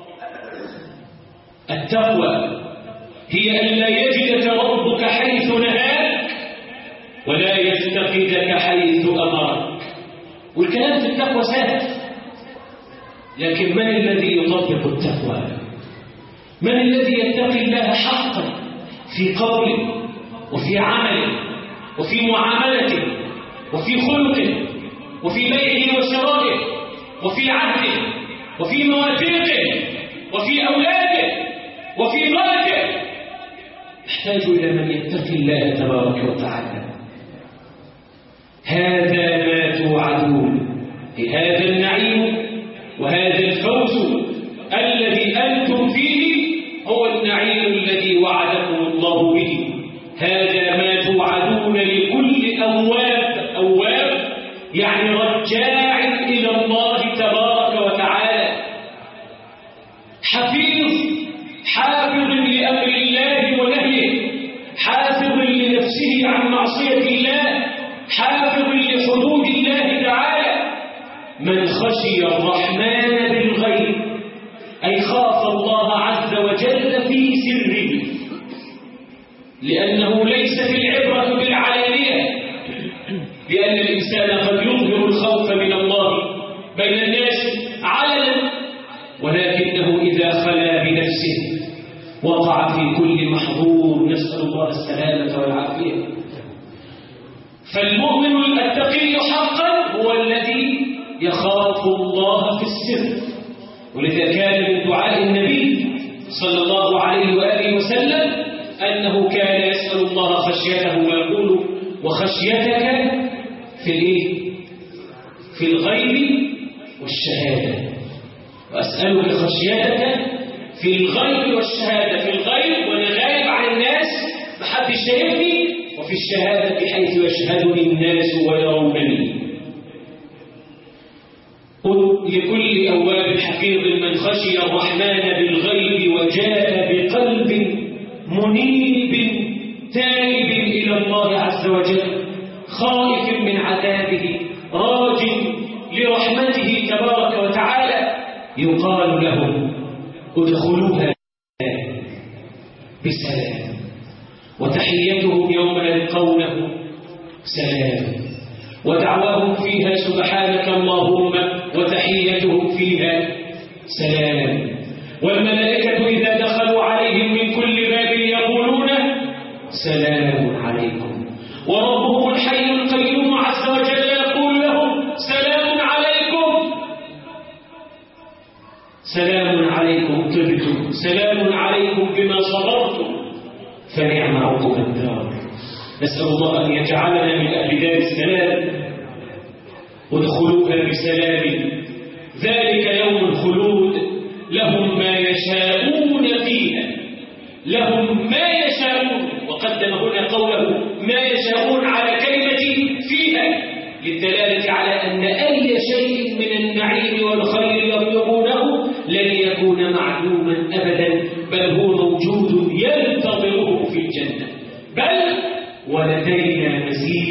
التقوى هي أن لا يجدك ربك حيث نهاك ولا يفتقدك حيث أمرك. والكلام في التقوى سهل، لكن من الذي يطبق التقوى؟ من الذي يتقي الله حقا في قوله وفي عمله وفي معاملته وفي خلقه وفي بيعه وشرائه وفي عهده وفي مواثيقه وفي أولاده وفي ملكه؟ يحتاج إلى من يتقي الله تبارك وتعالى. هذا ما توعدون، هذا النعيم وهذا الفوز الذي أنتم فيه هو النعيم الذي وعدكم الله به. هذا ما توعدون لكل أواب يعني رجاع إلى الله تبارك وتعالى، حافظ لأمر الله ونهيه، حافظ لنفسه عن معصية الله، حافظ لحدود الله تعالى. من خشي الرحمن بالغيب أي خاف الله عز وجل في سره، لأنه ليست العبرة بالعلانية، لأن الإنسان قد يظهر الخوف من الله بين الناس علنا، ولكنه إذا خلا بنفسه وقع في كل محظور، نسأل الله السلامة والعافية. فالمؤمن التقي حقا هو الذي يخاف الله في السر، ولذا كان من دعاء النبي صلى الله عليه وآله وسلم أنه كان يسأل الله خشيته ويقول: وخشيتك في الغيب والشهادة، وأسألك خشيتك في الغيب والشهادة. في الغيب وأنا غايب عن الناس محدش شايفني، وفي الشهادة حيث يشهدني الناس ويرونني. قل لكل أواب حفيظ من خشي الرحمن بالغيب وجاء بقلب منيب تائب إلى الله عز وجل خائف من عذابه راج لرحمته تبارك وتعالى، يقال لهم: ادخلوها بسلام وتحيتهم يوم يلقونه سلام ودعواهم فيها سبحانك اللهم وتحيتهم فيها سلام. والملائكة إذا دخلوا عليهم من كل باب يقولون: سلام عليكم. وربهم الحي القيوم عز وجل يقول لهم: سلام عليكم، سلام عليكم طبتم، سلام عليكم بما صبرتم فنعم عقبى الدار. نسأل الله أن يجعلنا من أهل دار السلام. ادخلوها بسلام ذلك يوم الخلود لهم ما يشاءون فيها، لهم ما يشاءون، وقدم هنا قوله ما يشاءون على كلمة فيها للدلالة على أن أي شيء من النعيم والخير يطلبونه لن يكون معلوما أبدا، بل هو موجود ينتظره في الجنة. بل ولدينا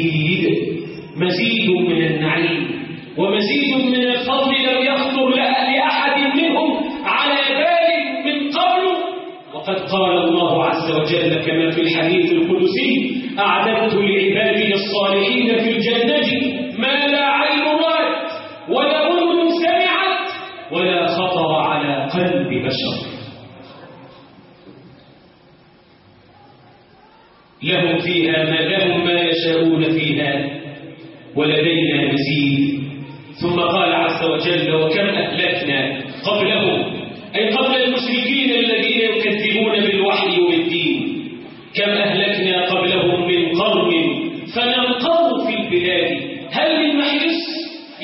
مزيد من النعيم ومزيد من الفضل لم يخطر لأحد منهم على بال من قبله. وقد قال الله عز وجل كما في الحديث القدسي: أعددت لعبادي الصالحين في الجنة ما لا عين رأت ولا أذن سمعت ولا خطر على قلب بشر. لهم فيها ما يشاءون فيها ولدينا مزيد. ثم قال عز وجل: وكم أهلكنا قبلهم، أي قبل المشركين الذين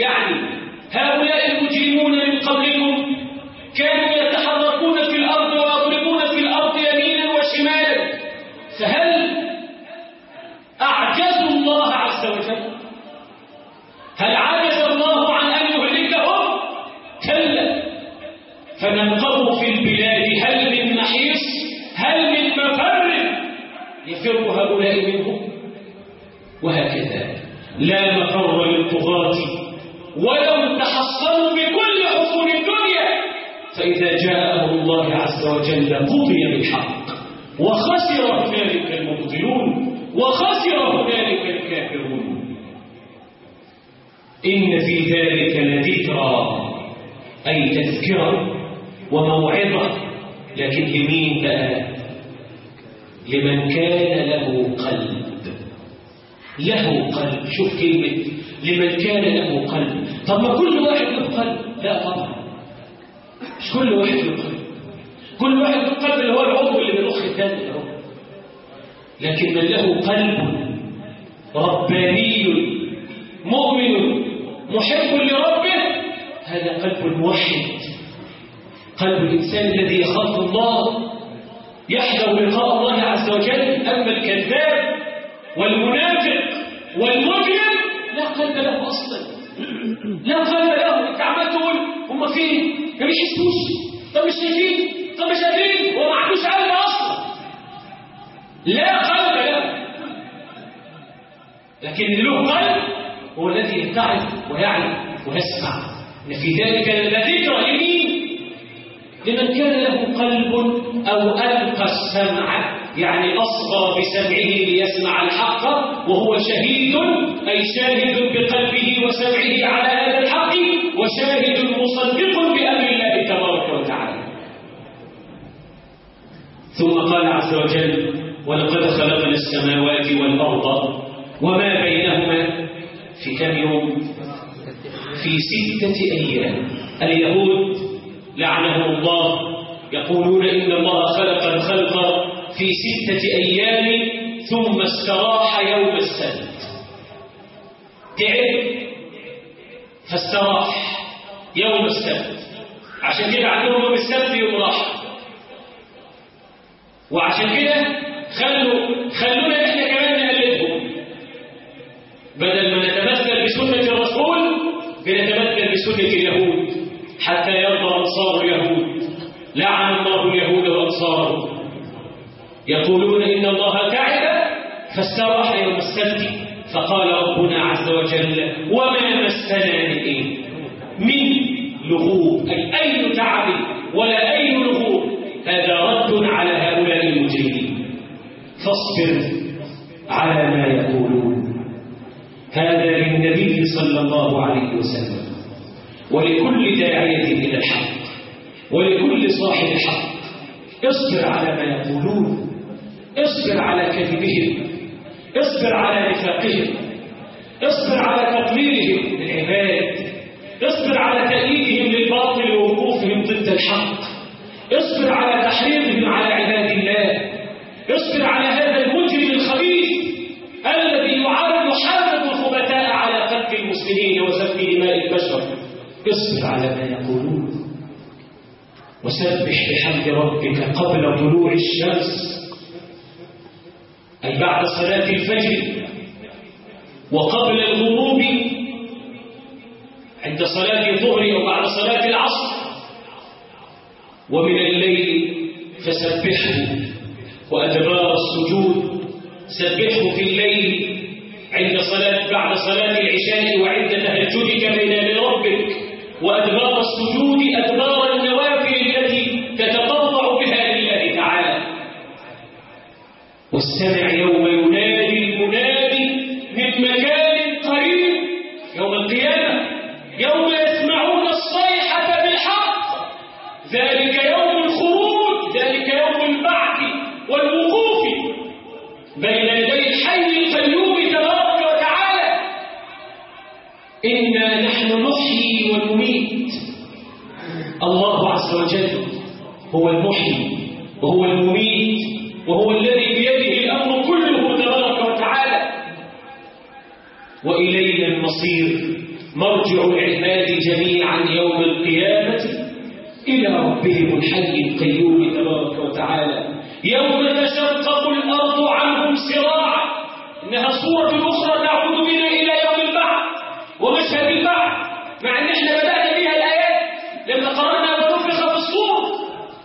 يعني هؤلاء المجرمون من قبلكم كانوا يتحركون في الأرض ويضربون في الأرض يمينا وشمالا، فهل أعجزوا الله عز وجل؟ هل عجز الله عن أن يهلكهم؟ كلا، فننقضوا في البلاد هل من محيص، هل من مفر يفر هؤلاء منه؟ وهكذا لا مفر للطغاة ولو تحصنوا بكل حصون الدنيا، فإذا جاء أمر الله عز وجل قضي بالحق وخسر هنالك المبطلون وخسر هنالك الكافرون. إن في ذلك لذكرى، أي تذكرة وموعظة، لكن لمين بقى؟ لمن كان له قلب. له قلب، شوف كلمة لمن كان له قلب. طب ما كل واحد له قلب؟ لا طبعا، مش كل واحد له قلب. كل واحد له قلب اللي هو العضو اللي بالأخ الثاني، لكن من له قلب رباني مؤمن محب لربه، هذا قلب موحد، قلب الإنسان الذي يخاف الله يحذر لقاء الله عز وجل. أما الكذاب والمنافق والمجرم لا قلب له أصلا، لا قلب له. انت عمال تقول هم فين؟ ما بيحسوش، طب مش شايفين، طب مش قادرين، هو ما عندوش قلب أصلا، لا قلب له. لكن اللي له قلب هو الذي يتعظ ويعلم ويسمع. إن في ذلك لذكرى لمين؟ لمن كان له قلب أو ألقى السمع، يعني أصغى بسمعه ليسمع الحق وهو شهيد، أي شاهد بقلبه وسمعه على هذا الحق، وشاهد مصدق بأمر الله تبارك وتعالى. ثم قال عز وجل: ولقد خلقنا السماوات والأرض وما بينهما في كم يوم؟ في 6 أيام. اليهود لعنهم الله يقولون إن الله خلق الخلق في 6 أيام ثم استراح يوم السبت. تعب فاستراح يوم السبت، عشان كده عندهم يوم السبت يوم راحة. وعشان كده خلونا احنا كمان نقلدهم، بدل ما نتمثل بسنة الرسول بنتمثل بسنة اليهود حتى يرضى أنصار اليهود. لعن الله اليهود وأنصارهم، يقولون إن الله تعب فاستراح يوم السبت، فقال ربنا عز وجل: وما مسنا من لغوب، أي تعب ولا أي لغوب. هذا رد على هؤلاء المجرمين. فاصبر على ما يقولون. هذا للنبي صلى الله عليه وسلم ولكل داعية إلى الحق ولكل صاحب حق. اصبر على ما يقولون، اصبر على كذبهم، اصبر على نفاقهم، اصبر على تضليلهم للعباد، اصبر على تأييدهم للباطل ووقوفهم ضد الحق، اصبر على تحريضهم على عباد الله، اصبر على هذا المجرم الخبيث الذي يحرض الخبثاء على قتل المسلمين وسفك دماء البشر. اصبر على ما يقولون، وسبح بحمد ربك قبل طلوع الشمس، أي بعد صلاة الفجر، وقبل الغروب عند صلاة الظهر أو بعد صلاة العصر، ومن الليل فسبحه، وأدبار السجود سبحه في الليل بعد صلاة العشاء وعند تهجدك بين يدي ربك، وأدبار السجود أدبار النوافل التي تتطوع بها لله تعالى. واستمع يوم ينادي المنادي من مكان قريب يوم القيامة، يوم يسمعون الصيحة بالحق، ذلك يوم الخروج، ذلك يوم البعث والوقوف بين يدي الحي القيوم تبارك وتعالى. إنا نحن نحيي ونميت. الله عز وجل هو المحيي وهو المميت وهو الذي بيده الأمر كله تبارك وتعالى. وإلينا المصير مرجع العباد جميعا يوم القيامة إلى ربهم الحي القيوم تبارك وتعالى، يوم تشقق الأرض عنهم سراعا. إنها صورة أخرى تعود بنا إلى يوم البعث ومشهد البعث، مع أن احنا بدأنا بها الآيات لما قرأنا ونفخ في الصور،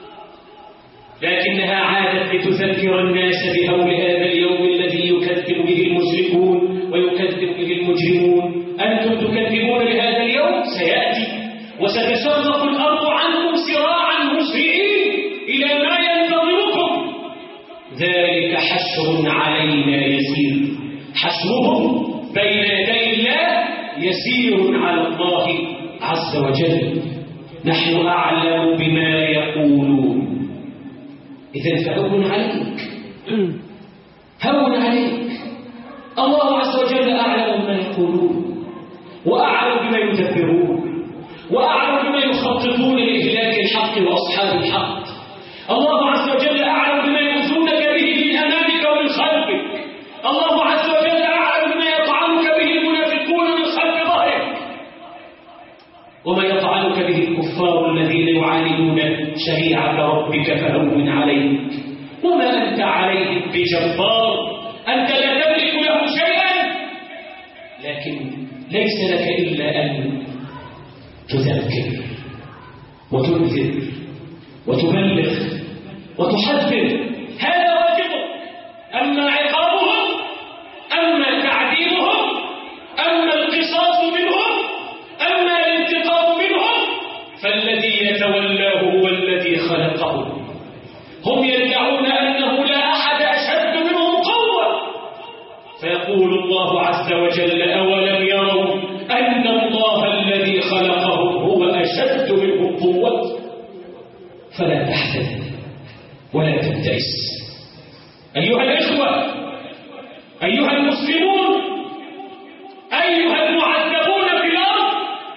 لكنها عادت لتذكر الناس بهول هذا اليوم الذي يكذب به المشركون ويكذب به المجرمون. أنتم تكذبون بهذا اليوم، سيأتي وستشقق الأرض عنكم سراعا مسرعين إلى ما ينتظركم. ذلك حشر علينا يسير، حشرهم بين يدي الله يسير على الله عز وجل. نحن أعلم بما يقولون. إذن فهون عليك، هون عليك. الله عز وجل أعلم بما يقولون، وأعلم بما يدبرون، وأعلم بما يخططون لإهلاك الحق وأصحاب الحق. الله عز وجل أعلم بما يؤذونك به من أمامك ومن خلفك. الله عز وجل أعلم بما يطعنك به المنافقون من خلف ظهرك، وما يطعنك به الكفار الذين يعاندون شريعة ربك فهون عليك. وما أنت عليهم بجبار، أنت لا تملك له شيئا، لكن ليس لك إلا أن تذكر وتنذر وتبلغ وتحذر، هذا واجبك. أما عقابهم، أما تعذيبهم، أما القصاص منهم، أما الانتقام منهم، فالذي يتولاه هو الذي خلقهم. هم يدعون أنه لا أحد أشد منهم قوة، فيقول الله عز وجل: أولم يروا أن الله الذي خلقهم هو أشد منهم قوة. فلا تحزن ولا تبتئس أيها الإخوة، أيها المسلمون، أيها المعذبون في الأرض،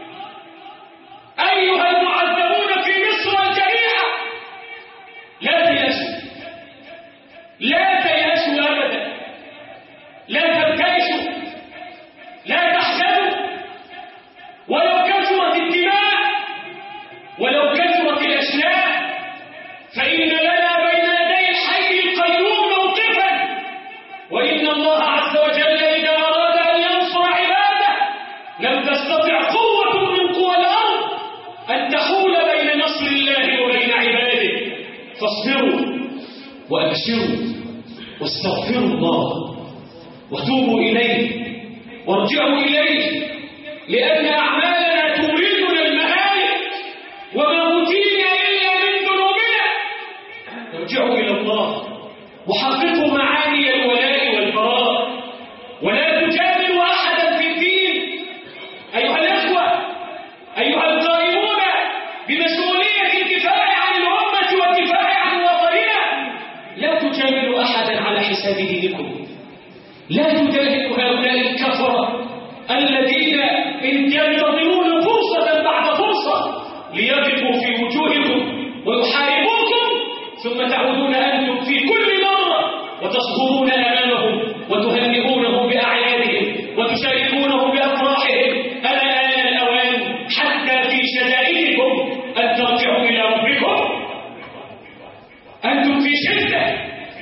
أيها المعذبون في مصر الجريحة، لا تيأسوا، لا تيأسوا أبدا، لا تبتئسوا، لا تحزنوا. ولو كثرت الدماء، ولو كثرت الأشلاء، فإن لنا بين يدي الحي القيوم موقفا. وإن الله عز وجل إذا أراد أن ينصر عباده لم تستطع قوة من قوى الأرض أن تحول بين نصر الله وبين عباده. فاصبروا وأبشروا واستغفروا الله وتوبوا إليه وارجعوا إليه، لأن أعمالنا توردنا المآلك وما أوتينا إلا من ذنوبنا. ارجعوا إلى الله وحققوا معاني الولاء والبراء، ولا تجادلوا أحدا في الدين. أيها الأخوة، أيها القائمون بمسؤولية الدفاع عن الأمة والدفاع عن وطنها، لا تجادلوا أحدا على حساب دينكم. لا تجادلوا هؤلاء الكفرة الذين ينتظرون فرصة بعد فرصة ليقفوا في وجوهكم ويحاربوكم، ثم تعودون أنتم في كل مرة وتصبرون أمامهم وتهنئونهم بأعيادهم وتشاركونهم بأفراحهم. ألا آن الأوان حتى في شدائدكم أن ترجعوا إلى ربكم. أنتم في شدة،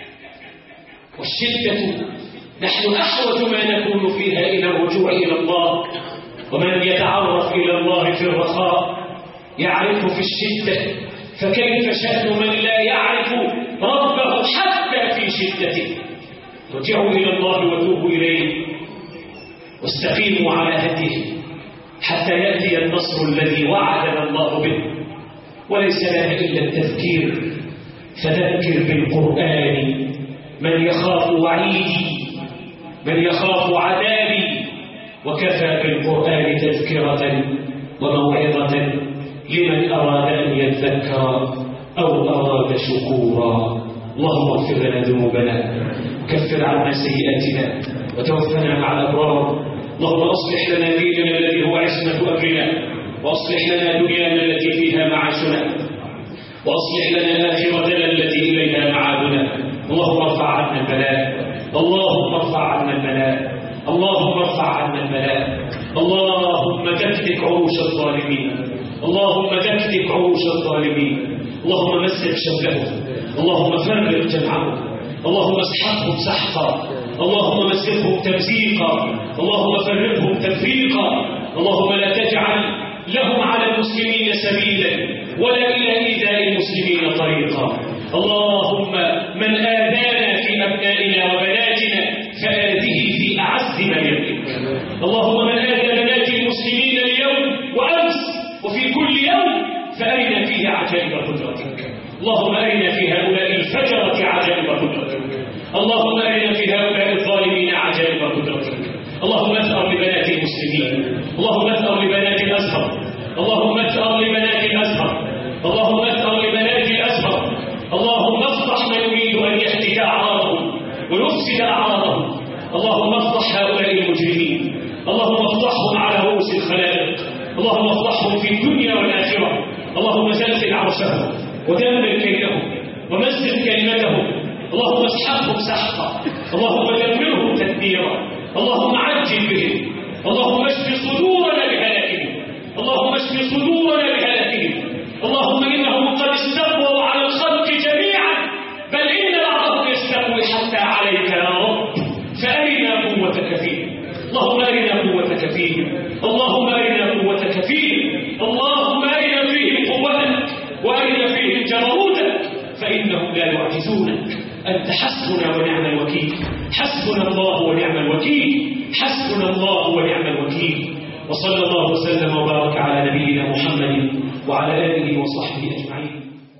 والشدة نحن أحوج ما نكون فيها إلى الرجوع إلى الله. ومن يتعرف إلى الله في الرخاء يعرف في الشدة، فكيف شأن من لا يعرف ربه حتى في شدته؟ ارجعوا إلى الله وتوبوا إليه واستقيموا على هديه حتى يأتي النصر الذي وعدنا الله به. وليس لنا إلا التذكير، فذكر بالقرآن من يخاف وعيدي، من يخاف عذابي، وكفى بالقرآن تذكرة وموعظة لمن أراد أن يذكر أو أراد شكورا. اللهم اغفر لنا ذنوبنا وكفر عنا سيئاتنا وتوفنا مع الأبرار. اللهم أصلح لنا ديننا الذي هو عصمة أمرنا، وأصلح لنا دنيانا التي فيها معاشنا، وأصلح لنا آخرتنا التي إليها معادنا. اللهم ارفع عنا البلاء، اللهم ارفع عنا البلاء، اللهم ارفع عنا البلاء، اللهم دكدك عروش الظالمين، اللهم دكدك عروش الظالمين، اللهم مزق شملهم، اللهم فرق جمعهم، اللهم اسحقهم سحقا، اللهم مزقهم تمزيقا، اللهم فرقهم تفريقا، اللهم لا تجعل لهم على المسلمين سبيلا ولا إلى إيذاء المسلمين طريقا. اللهم من آذانا في أبنائنا وبناتنا فآذه في أعز ما يملك. اللهم من آذى بنات المسلمين اليوم وأمس وفي كل يوم فأرنا فيه عجائب قدرتك. اللهم أرنا في هؤلاء الفجرة عجائب قدرتك، اللهم أرنا في هؤلاء الظالمين عجائب قدرتك. اللهم اثأر لبنات المسلمين، اللهم اثأر لبنات الأزهر، اللهم اثأر لبنات الأزهر، اللهم اثأر لبنات الأزهر، اللهم افضح من يريد أن يهتك أعراضهم ويفسد أعراضهم، اللهم افضح هؤلاء المجرمين، اللهم افضحهم على رؤوس الخلائق، اللهم افضحهم في الدنيا والآخرة، اللهم زلزل عرشهم ودمر كيدهم ومزق كلمتهم، اللهم اسحقهم سحقا، اللهم دمرهم تدميرا، اللهم عجل بهم، اللهم اشف صدورنا بهلاكهم، اللهم اشف صدورنا بهلاكهم، اللهم انهم قد استقووا على الخلق جميعا، بل ان بعضهم يستقوي حتى عليك يا رب، فارنا قوتك فيهم، اللهم ارنا قوتك فيهم، اللهم ارنا قوتك فيهم، اللهم ارنا فيهم قوتك وارنا فيهم جبروتك، فانهم لا يعجزونك، أنت حسبنا ونعم الوكيل، حسبنا الله ونعم الوكيل، حسبنا الله ونعم الوكيل. وصلى الله وسلم وبارك على نبينا محمد وعلى آله وصحبه أجمعين.